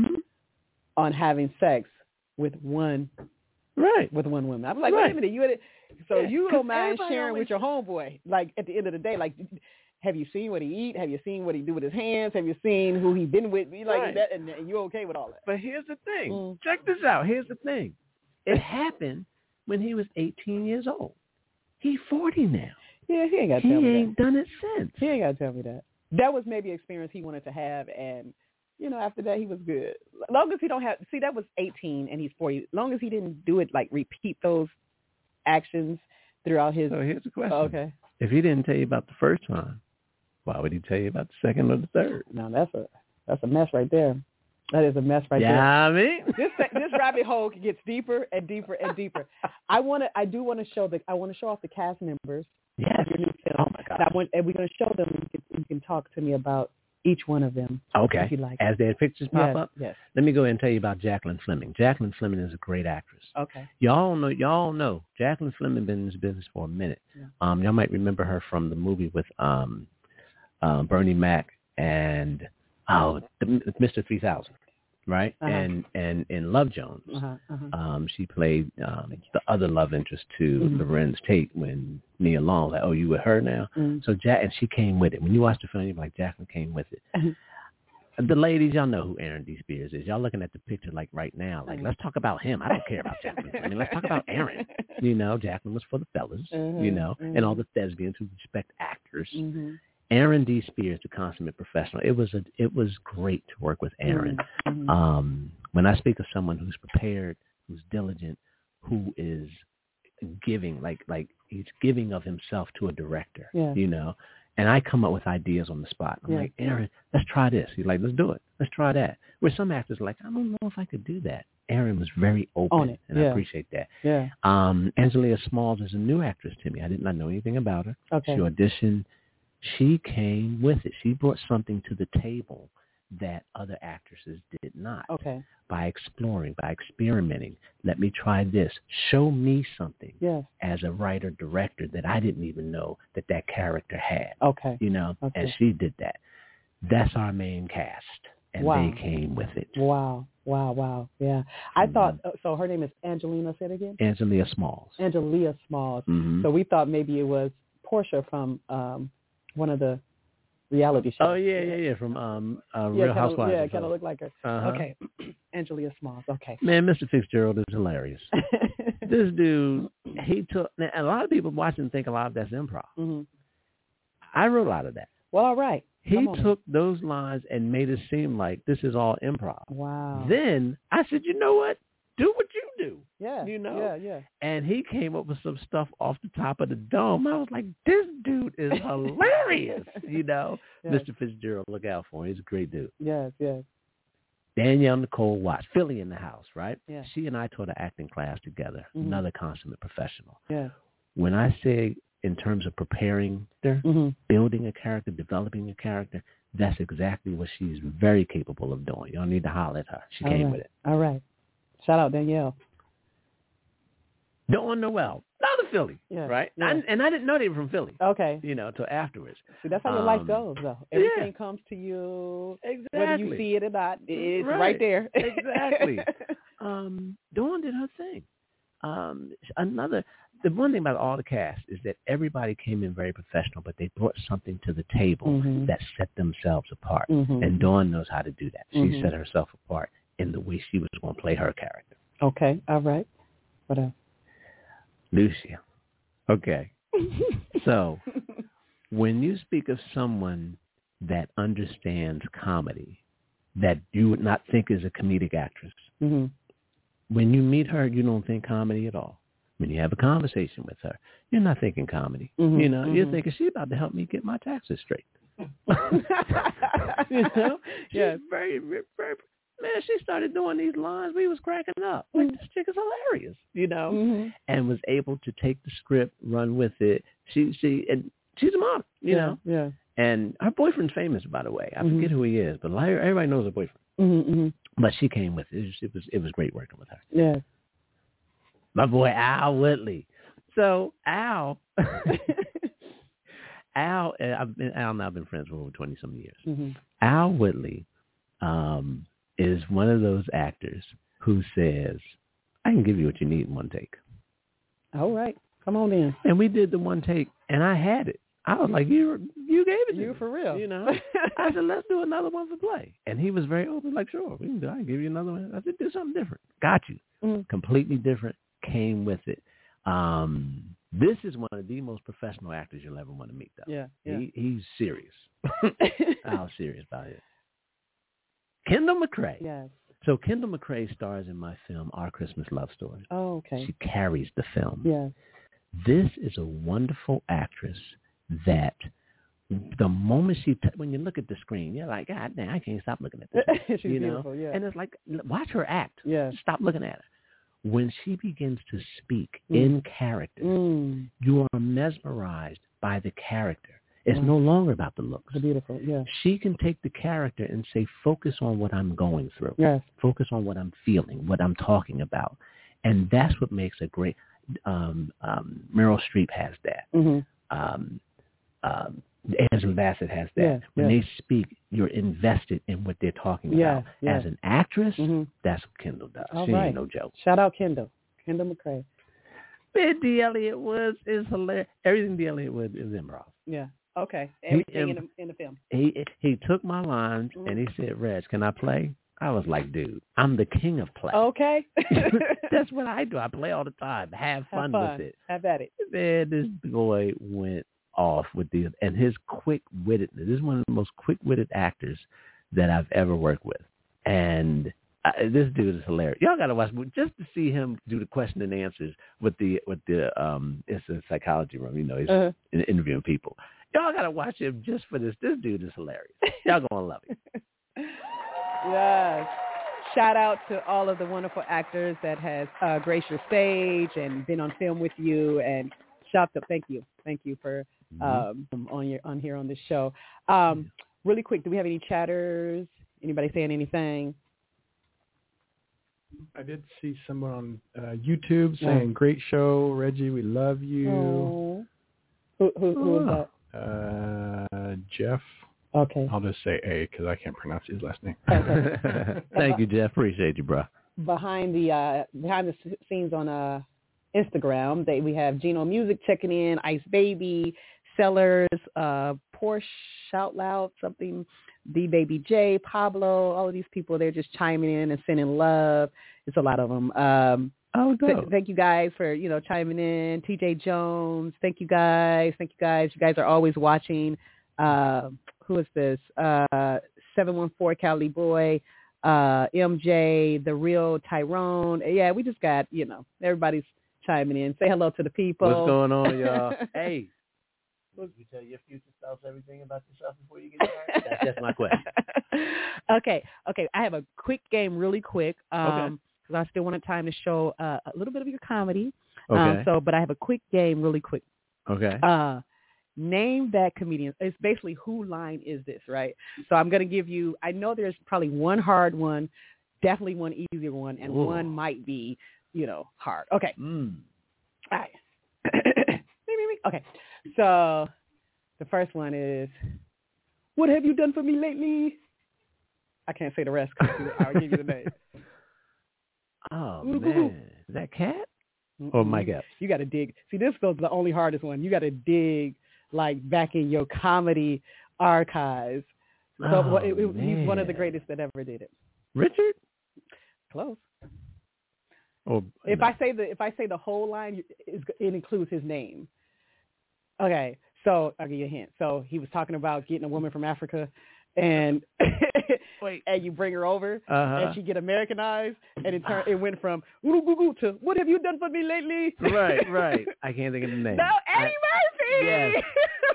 C: on having sex with one woman. I'm like, wait a minute, you don't mind sharing with your homeboy? Like at the end of the day, like, have you seen what he eat? Have you seen what he do with his hands? Have you seen who he been with? Like that, and you're okay with all that.
A: But here's the thing. Check this out. Here's the thing. It happened when he was 18 years old. He's 40 now.
C: Yeah, he ain't got to tell me that.
A: He ain't done it since.
C: He ain't got to tell me that. That was maybe an experience he wanted to have, and after that he was good. Long as he don't have, that was 18 and he's 40. Long as he didn't do it, like repeat those actions throughout his.
A: So here's the question.
C: Okay.
A: If he didn't tell you about the first time, why would he tell you about the second or the third?
C: No, that's a mess right there. That is a mess right there.
A: Yeah, I mean,
C: this rabbit hole gets deeper and deeper and deeper. I want to show off the cast members.
A: Yes.
C: Of your new film.
A: Oh my God.
C: And we're going to show them. You can talk to me about each one of them.
A: Okay.
C: If you like.
A: As their pictures pop up.
C: Yes.
A: Let me go ahead and tell you about Jacqueline Fleming. Jacqueline Fleming is a great actress.
C: Okay.
A: Y'all know Jacqueline Fleming been in this business for a minute. Yeah. Y'all might remember her from the movie with Bernie Mac and Mr. 3000. Right? And in Love Jones, she played the other love interest to Lorenz Tate when Nia Long was like, oh, you with her now? So and she came with it. When you watch the film, you're like, Jacqueline came with it. The ladies, y'all know who Aaron D. Spears is. Y'all looking at the picture like right now. Like, let's talk about him. I don't care about Jacqueline. I mean, let's talk about Aaron. Jacqueline was for the fellas, and all the thespians who respect actors. Aaron D. Spears, the consummate professional. It was great to work with Aaron. When I speak of someone who's prepared, who's diligent, who is giving, like he's giving of himself to a director, and I come up with ideas on the spot. I'm like, Aaron, let's try this. He's like, let's do it. Let's try that. Where some actors are like, I don't know if I could do that. Aaron was very open, and I appreciate that.
C: Yeah.
A: Angelia Smalls is a new actress to me. I did not know anything about her.
C: Okay.
A: She auditioned. She came with it. She brought something to the table that other actresses did not.
C: Okay.
A: By exploring, by experimenting. Let me try this. Show me something as a writer-director that I didn't even know that character had.
C: Okay.
A: And she did that. That's our main cast. And they came with it.
C: Wow. Yeah. I thought, so her name is Angelina, say it again?
A: Angelia Smalls.
C: Angelia Smalls. So we thought maybe it was Portia from one of the reality shows.
A: Oh, yeah, from Real Housewives.
C: Yeah, kind of look like her. Okay, Angelia Smalls, okay.
A: Man, Mr. Fitzgerald is hilarious. This dude, he took, a lot of people watching think a lot of that's improv. I wrote a lot of that.
C: Well, all right.
A: He took those lines and made it seem like this is all improv.
C: Wow.
A: Then I said, you know what? Do what you do.
C: Yeah.
A: You know?
C: Yeah.
A: And he came up with some stuff off the top of the dome. I was like, this dude is hilarious. You know?
C: Yes.
A: Mr. Fitzgerald, look out for him. He's a great dude.
C: Yes.
A: Danielle Nicole Watts, Philly in the house, right?
C: Yeah.
A: She and I taught an acting class together, another consummate professional.
C: Yeah.
A: When I say in terms of preparing, building a character, developing a character, that's exactly what she's very capable of doing. Y'all need to holler at her. She came with it.
C: All right. Shout out Danielle.
A: Dawn Noel, another Philly, right?
C: Yeah.
A: And I didn't know they were from Philly.
C: Okay.
A: You know, till afterwards.
C: See, that's how your life goes, though. Everything comes to you.
A: Exactly.
C: Whether you see it or not, it's right there.
A: Exactly. Dawn did her thing. The one thing about all the cast is that everybody came in very professional, but they brought something to the table that set themselves apart. And Dawn knows how to do that. She set herself apart in the way she was going to play her character.
C: Okay. All right. What else?
A: Lucia. Okay. So when you speak of someone that understands comedy, that you would not think is a comedic actress, when you meet her, you don't think comedy at all. When you have a conversation with her, you're not thinking comedy. You know, you're thinking she's about to help me get my taxes straight. You know? She's very, very, man, she started doing these lines. We was cracking up. Like, this chick is hilarious, you know? And was able to take the script, run with it. And she's a model, you know?
C: Yeah.
A: And her boyfriend's famous, by the way. I forget who he is, but everybody knows her boyfriend. But she came with it. It was great working with her.
C: Yeah.
A: My boy Al Whitley. So Al and I've been friends for over 20-some years. Al Whitley is one of those actors who says, I can give you what you need in one take.
C: All right. Come on in.
A: And we did the one take, and I had it. I was like, you gave it to me.
C: For real.
A: You know? I said, let's do another one for play. And he was very open, like, sure, we can do it. I can give you another one. I said, do something different. Got you. Completely different. Came with it. This is one of the most professional actors you'll ever want to meet, though.
C: Yeah.
A: He's serious. Al's serious about it. Kendall McCrae.
C: Yes.
A: So Kendall McCrae stars in my film, Our Christmas Love Story.
C: Oh, okay.
A: She carries the film.
C: Yes.
A: This is a wonderful actress that the moment when you look at the screen, you're like, God damn, I can't stop looking at this.
C: She's beautiful, yeah.
A: And it's like, watch her act.
C: Yeah.
A: Stop looking at her. When she begins to speak in character, you are mesmerized by the character. It's no longer about the looks.
C: It's beautiful, yeah.
A: She can take the character and say, focus on what I'm going through.
C: Yes.
A: Focus on what I'm feeling, what I'm talking about. And that's what makes a great, Meryl Streep has that. Angela Bassett has that. When they speak, you're invested in what they're talking about. As an actress, that's what Kendall does.
C: All
A: she
C: right.
A: ain't no joke.
C: Shout out Kendall McCrae.
A: Man, D. Elliott is hilarious. Everything D. Elliott Wood is improv.
C: Yeah. Okay. Everything in the film.
A: He took my lines and he said, Reg, can I play? I was like, dude, I'm the king of play.
C: Okay.
A: That's what I do. I play all the time. Have fun with it.
C: Have at it.
A: Man, this boy went off with these, and his quick-wittedness. This is one of the most quick-witted actors that I've ever worked with. And this dude is hilarious. Y'all got to watch just to see him do the question and answers with the it's a psychology room. You know, he's interviewing people. Y'all got to watch him just for this. This dude is hilarious. Y'all going to love him.
C: Yes. Shout out to all of the wonderful actors that has graced your stage and been on film with you. And shout out, thank you for on here on this show. Really quick, do we have any chatters? Anybody saying anything?
P: I did see someone on YouTube saying, "Great show, Reggie. We love you."
C: Oh. Who is that?
P: Jeff.
C: Okay.
P: I'll just say A because I can't pronounce his last name.
C: Okay.
A: Thank you, Jeff. Appreciate you, bro.
C: Behind the scenes on Instagram, we have Gino Music checking in, Ice Baby, Sellers, Porsche Shout Loud, something, D Baby J, Pablo, all of these people, they're just chiming in and sending love. It's a lot of them. Thank you guys for, chiming in. TJ Jones, thank you guys. You guys are always watching. who is this? 714 Cali Boy, MJ, The Real Tyrone. Yeah, we just got, everybody's chiming in. Say hello to the people.
A: What's going on, y'all? Hey. You tell your future spouse everything about yourself before you get married? That's just my question.
C: Okay. I have a quick game really quick because I still want time to show a little bit of your comedy.
A: Okay.
C: But I have a quick game really quick.
A: Okay.
C: Name that comedian. It's basically who line is this, right? So I'm going to give you, I know there's probably one hard one, definitely one easier one, and one might be, hard. Okay. All right. Okay. So the first one is, what have you done for me lately? I can't say the rest because I'll give you the name.
A: Oh, man. Is that Cat? Or Mike Epps?
C: You got to dig. See, this is the only hardest one. You got to dig, back in your comedy archives. So he's one of the greatest that ever did it.
A: Richard?
C: Close.
A: Oh,
C: if I say the whole line, it includes his name. Okay, so I'll give you a hint. So he was talking about getting a woman from Africa, and and you bring her over, and she get Americanized, and it went from "Ooh, to "What have you done for me lately?"
A: Right. I can't think of the name.
C: No, Eddie Murphy.
A: Yes.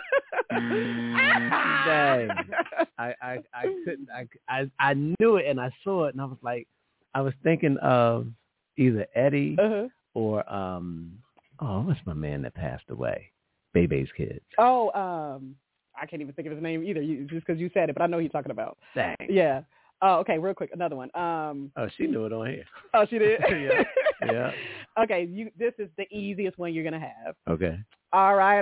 A: Dang. I couldn't. I knew it, and I saw it, and I was like, I was thinking of either Eddie or what's my man that passed away? Bebe's kids.
C: Oh, I can't even think of his name either, just because you said it, but I know who you're talking about.
A: Dang.
C: Yeah. Oh, okay, real quick, another one.
A: She knew it on here.
C: Oh, she did?
A: Yeah.
C: Okay, this is the easiest one you're going to have.
A: Okay.
C: All right.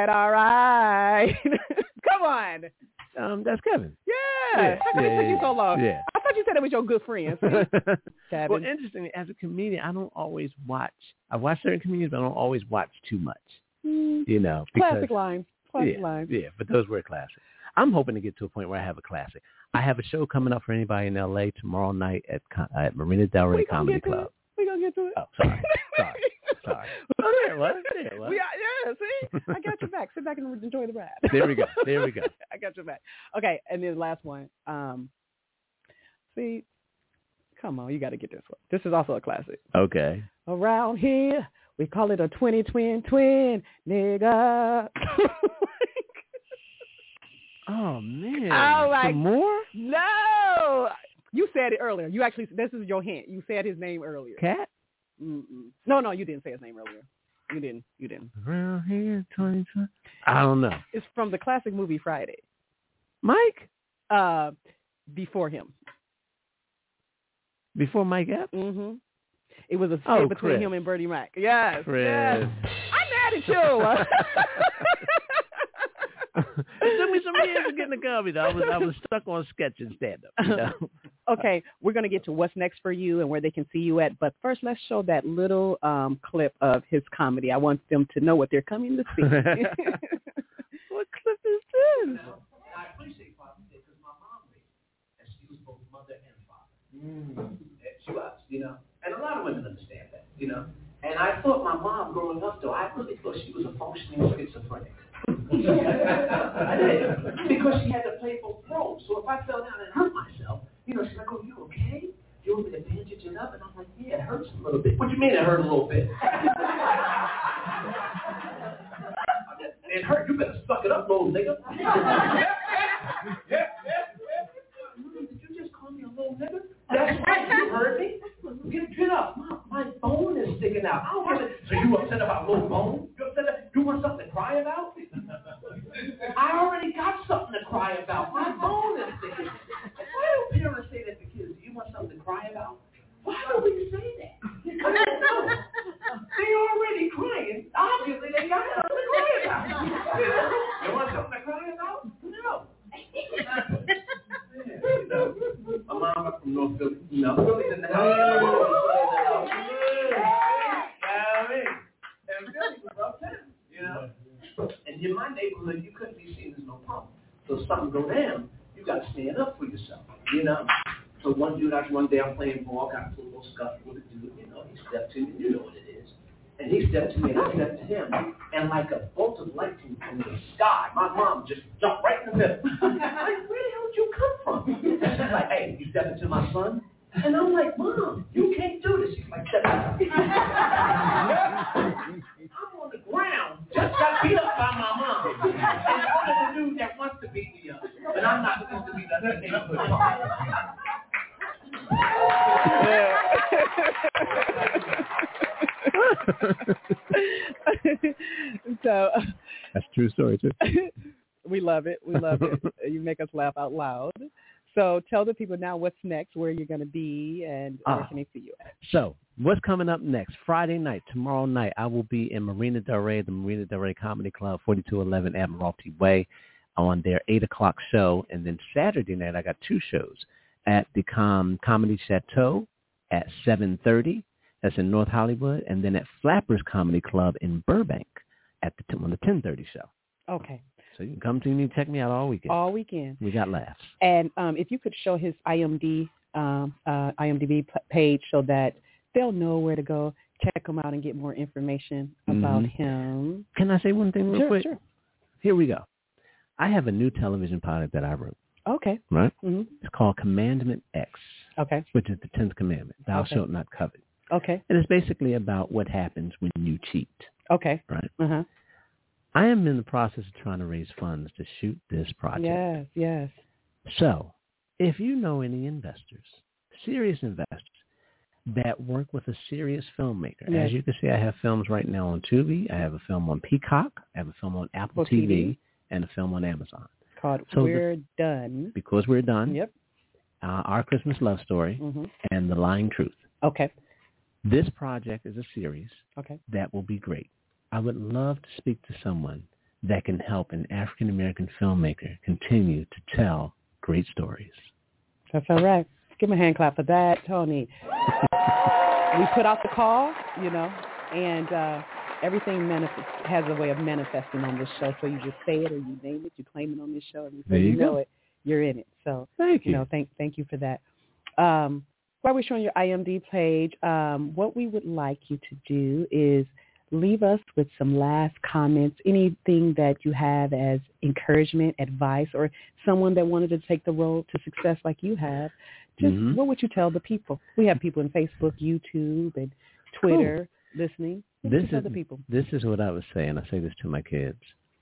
C: Come on.
A: That's Kevin.
C: Yeah. How come it took you so long?
A: Yeah.
C: I thought you said it was your good friend. Kevin.
A: Well, interestingly, as a comedian, I don't always watch. I watch certain comedians, but I don't always watch too much. Because,
C: classic lines.
A: Yeah, but those were classic. I'm hoping to get to a point where I have a classic. I have a show coming up for anybody in L.A. tomorrow night at Marina Del Rey Comedy Club.
C: We're going to get to it.
A: Oh, sorry. Oh, there it was.
C: Yeah, see? I got your back. Sit back and enjoy the ride.
A: There we go.
C: I got your back. Okay, and then the last one. See, come on, you got to get this one. This is also a classic.
A: Okay.
C: Around here, we call it a 20-twin, nigga.
A: Oh, man.
C: Oh, my.
A: Some more?
C: No. You said it earlier. You actually, this is your hint. You said his name earlier.
A: Cat?
C: No, you didn't say his name earlier. You didn't.
A: Around here, 2020. I don't know.
C: It's from the classic movie Friday.
A: Mike?
C: Before him.
A: Before Mike Epps?
C: Mm-hmm. It was a skit between him and Bertie Mac. Yes.
A: Chris.
C: Yes. I'm mad at you.
A: It took me some years to get in the comedy. I was stuck on sketch and stand-up.
C: Okay, we're going to get to what's next for you and where they can see you at. But first, let's show that little clip of his comedy. I want them to know what they're coming to see. What clip is this?
O: I appreciate Father's Day because my mom raised me, and she was both mother and father. She was, and a lot of women understand that, And I thought my mom, growing up, though, I really thought she was a functioning schizophrenic. I did, because she had to play both roles. So if I fell down and hurt myself, she's like, "Oh, you okay? You want me to bandage it up?" And I'm like, "Yeah, it hurts a little bit." What do you mean it hurt a little bit? It hurt. You better suck it up, little nigga. Did you just call me a little nigga? That's right. You heard me. Get up. My bone is sticking out. I don't get it. So you upset about a little bone? You upset? You want something to cry about? I already got something to cry about. My bone is sticking. Why do parents say that to kids? Do you want something to cry about? Why do we say that? Because they're already crying. Obviously, they got something to cry about. You want something to cry about? No. My mom was from North Philly. Philly's in the house. And Philly was uptown, And in my neighborhood, you couldn't be seen as no punk. So if something go down, you got to stand up for yourself, So one day I'm playing ball, got into a little scuffle with a dude, he stepped to me, you know what it is. And he stepped to me and I stepped to him. And like a bolt of lightning from the sky, my mom just jumped right in the middle. I'm like, where the hell did you come from? And she's like, hey, you stepping to my son? And I'm like, Mom, you can't do this. She's like, shut up. I'm on the ground, just got beat up by my mom. And one of the dudes that wants to beat me up. But I'm not supposed to be that neighborhood punk.
C: So
A: that's a true story too.
C: We love it. We love it. You make us laugh out loud. So tell the people now what's next, where you're going to be, and where can they see you at.
A: So what's coming up next? Friday night, tomorrow night, I will be in Marina Del Rey, the Marina Del Rey Comedy Club, 4211 Admiralty Way, on their 8 o'clock show. And then Saturday night, I got 2 shows at the Comedy Chateau at 7:30. That's in North Hollywood. And then at Flappers Comedy Club in Burbank on the 10:30 show.
C: Okay.
A: So you can come to me and check me out all weekend.
C: All weekend.
A: We got laughs.
C: And if you could show his IMDb page so that they'll know where to go, check him out and get more information about him.
A: Can I say one thing real quick?
C: Sure.
A: Here we go. I have a new television pilot that I wrote.
C: Okay.
A: Right? Mm-hmm. It's called Commandment X.
C: Okay.
A: Which is the 10th commandment. Thou shalt not covet.
C: Okay.
A: And it's basically about what happens when you cheat.
C: Okay.
A: Right?
C: Uh-huh.
A: I am in the process of trying to raise funds to shoot this project.
C: Yes.
A: So, if you know any investors, serious investors, that work with a serious filmmaker, as you can see, I have films right now on Tubi. I have a film on Peacock. I have a film on Apple TV, and a film on Amazon.
C: Called We're Done.
A: Because We're Done.
C: Yep.
A: Our Christmas Love Story, and The Lying Truth.
C: Okay.
A: This project is a series that will be great. I would love to speak to someone that can help an African-American filmmaker continue to tell great stories.
C: That's all right. Give him a hand clap for that, Tony. We put out the call, and everything has a way of manifesting on this show. So you just say it or you name it, you claim it on this show, and before you know it, you're in it. So
A: thank you.
C: Thank you for that. While we're showing your IMDb page, what we would like you to do is leave us with some last comments, anything that you have as encouragement, advice, or someone that wanted to take the road to success like you have. Just what would you tell the people? We have people in Facebook, YouTube, and Twitter listening. What would you tell the people?
A: This is what I would say, and I say this to my kids.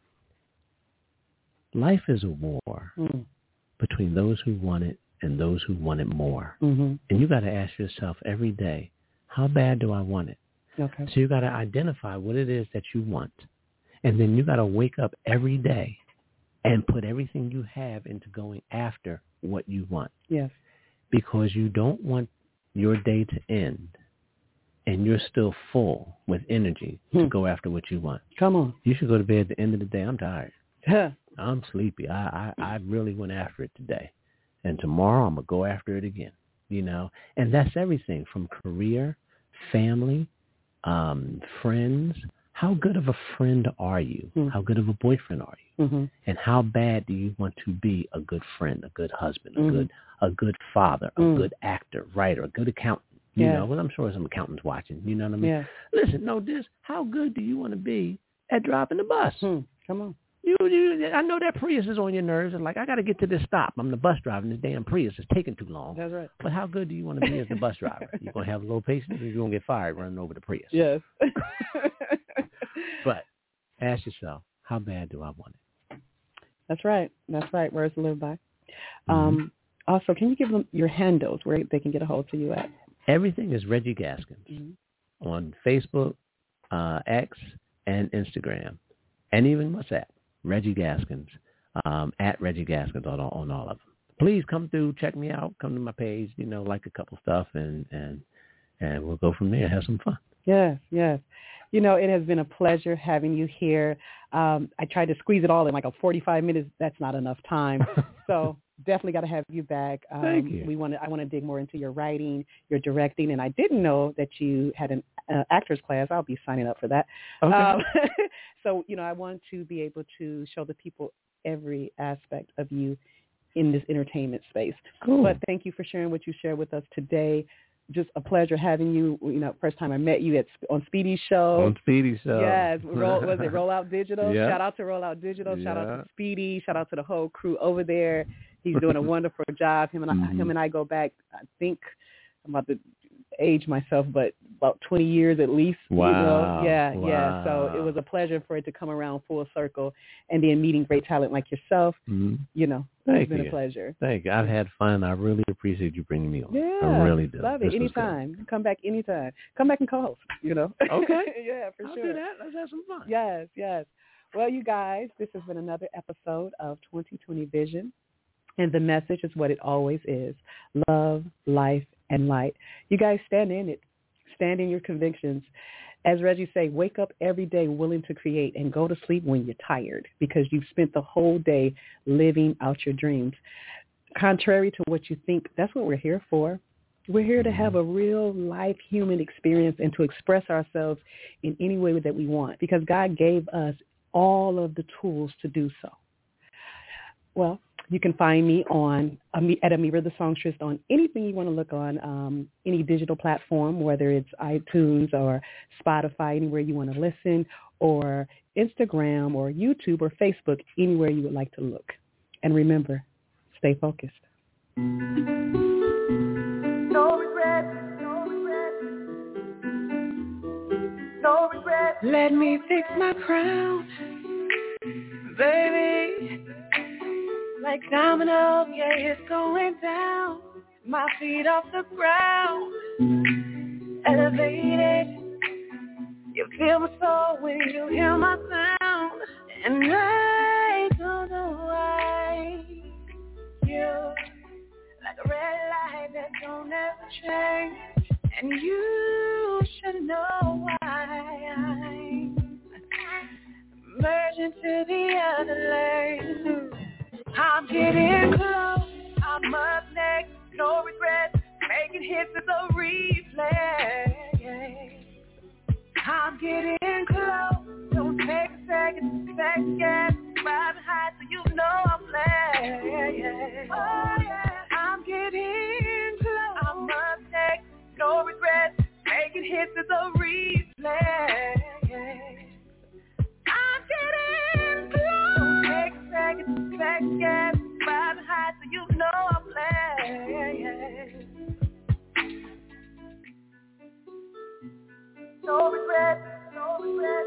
A: Life is a war between those who want it and those who want it more. And you got to ask yourself every day, how bad do I want it?
C: Okay.
A: So you got to identify what it is that you want. And then you got to wake up every day and put everything you have into going after what you want.
C: Yes.
A: Because you don't want your day to end and you're still full with energy to go after what you want.
C: Come on.
A: You should go to bed at the end of the day. I'm tired. I'm sleepy. I really went after it today. And tomorrow I'm going to go after it again, And that's everything from career, family, friends. How good of a friend are you? How good of a boyfriend are you? And how bad do you want to be a good friend, a good husband, a good father, a good actor, writer, a good accountant? Well, I'm sure some accountants watching. You know what I mean?
C: Yeah.
A: Listen, know this. How good do you want to be at driving the bus?
C: Come on.
A: I know that Prius is on your nerves, and I got to get to this stop. I'm the bus driver, and this damn Prius is taking too long.
C: That's right.
A: But how good do you want to be as the bus driver? You going to have low patience, or you going to get fired running over the Prius?
C: Yes.
A: But ask yourself, how bad do I want it?
C: That's right. Words to live by. Also, can you give them your handles where they can get a hold of you at?
A: Everything is Reggie Gaskins on Facebook, X, and Instagram, and even WhatsApp. Reggie Gaskins, at Reggie Gaskins on all of them. Please come through, check me out, come to my page, like a couple stuff, and we'll go from there, have some fun.
C: Yes. It has been a pleasure having you here. I tried to squeeze it all in like a 45 minutes. That's not enough time. So definitely got to have you back.
A: Thank you.
C: I want to dig more into your writing, your directing, and I didn't know that you had an actor's class. I'll be signing up for that.
A: Okay.
C: So, I want to be able to show the people every aspect of you in this entertainment space.
A: Cool.
C: But thank you for sharing what you shared with us today. just a pleasure having you. First time I met you on Speedy's show.
A: On Speedy's show.
C: Yes. Was it Rollout Digital?
A: Yeah.
C: Shout out to Rollout Digital. Yeah. Shout out to Speedy. Shout out to the whole crew over there. He's doing a wonderful job. Him and I go back, I think, I'm about to age myself, but about 20 years at least.
A: Wow.
C: Yeah. So it was a pleasure for it to come around full circle, and then meeting great talent like yourself. It's been a pleasure.
A: Thank you. I've had fun. I really appreciate you bringing me on.
C: Yeah,
A: I really do.
C: Love it. Anytime. Come back anytime. Come back and co-host.
A: Okay.
C: Yeah, for
A: I'll
C: sure.
A: do that. Let's have some fun.
C: Yes. Well, you guys, this has been another episode of 2020 Vision, and the message is what it always is: love, life, and light. You guys stand in it. Stand in your convictions. As Reggie say, wake up every day willing to create and go to sleep when you're tired because you've spent the whole day living out your dreams. Contrary to what you think, that's what we're here for. We're here to have a real life human experience and to express ourselves in any way that we want because God gave us all of the tools to do so. Well, you can find me at Amira the Songstress on anything you want to look on, any digital platform, whether it's iTunes or Spotify, anywhere you want to listen, or Instagram or YouTube or Facebook, anywhere you would like to look. And remember, stay focused.
B: No regret, no regret, no regret. Let me fix my crown, baby. Like domino, yeah, it's going down. My feet off the ground, elevated. You feel my soul when you hear my sound. And I don't know why you like a red light that don't ever change. And you should know why I'm merging to the other lane. I'm getting close, I'm up next, no regrets, making hits as a replay. I'm getting close, don't take a second guess, riding high so you know I'm playing. Oh yeah, I'm getting close, I'm up next, no regrets, making hits as a replay. I'm getting close, don't take a second guess, riding high so you know I'm playing. No regret, no regret,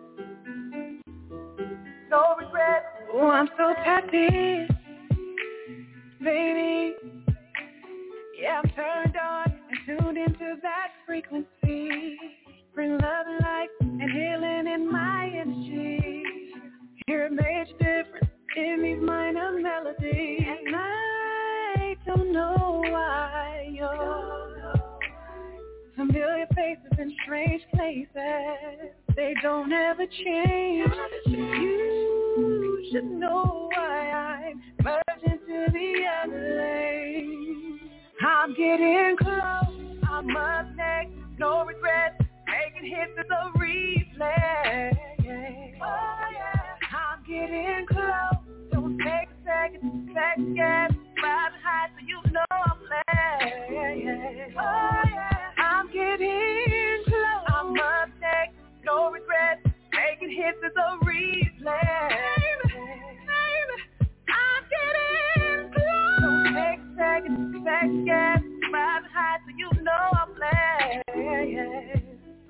B: no regret. Oh, I'm so tapped in, baby. Yeah, I'm turned on and tuned into that frequency. Bring love and life and healing in my energy. Hear a major difference in these minor melodies. And I don't know why you're familiar faces in strange places. They don't ever change. You should know why I'm merging to the other lane. I'm getting close, I'm up next, no regrets, making hits as a replay. Oh yeah, I'm getting close, don't take a second guess, riding high so you know I'm playing. Oh yeah, I'm getting close, I'm up next, no regrets, making hits as a replay. I'm getting close, don't take a second guess, riding high so you know I'm playing.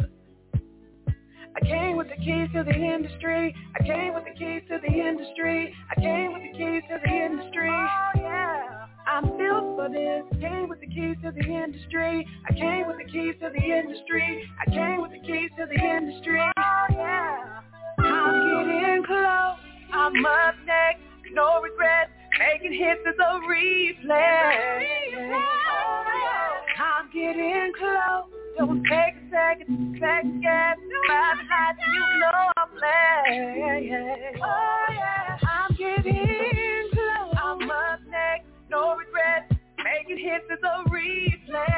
B: I came with the keys to the industry. I came with the keys to the industry. I came with the keys to the industry. Oh yeah, I'm built for this. Came with the keys to the industry. I came with the keys to the industry. I came with the keys to the industry. Oh yeah, I'm getting close. I'm up next. No regrets. Making hits as a replay. Oh yeah, I'm getting close. Don't take a second guess, riding high so you know I'm playing. Oh yeah, I'm getting close, I'm up next, no regrets, making hits as a replay.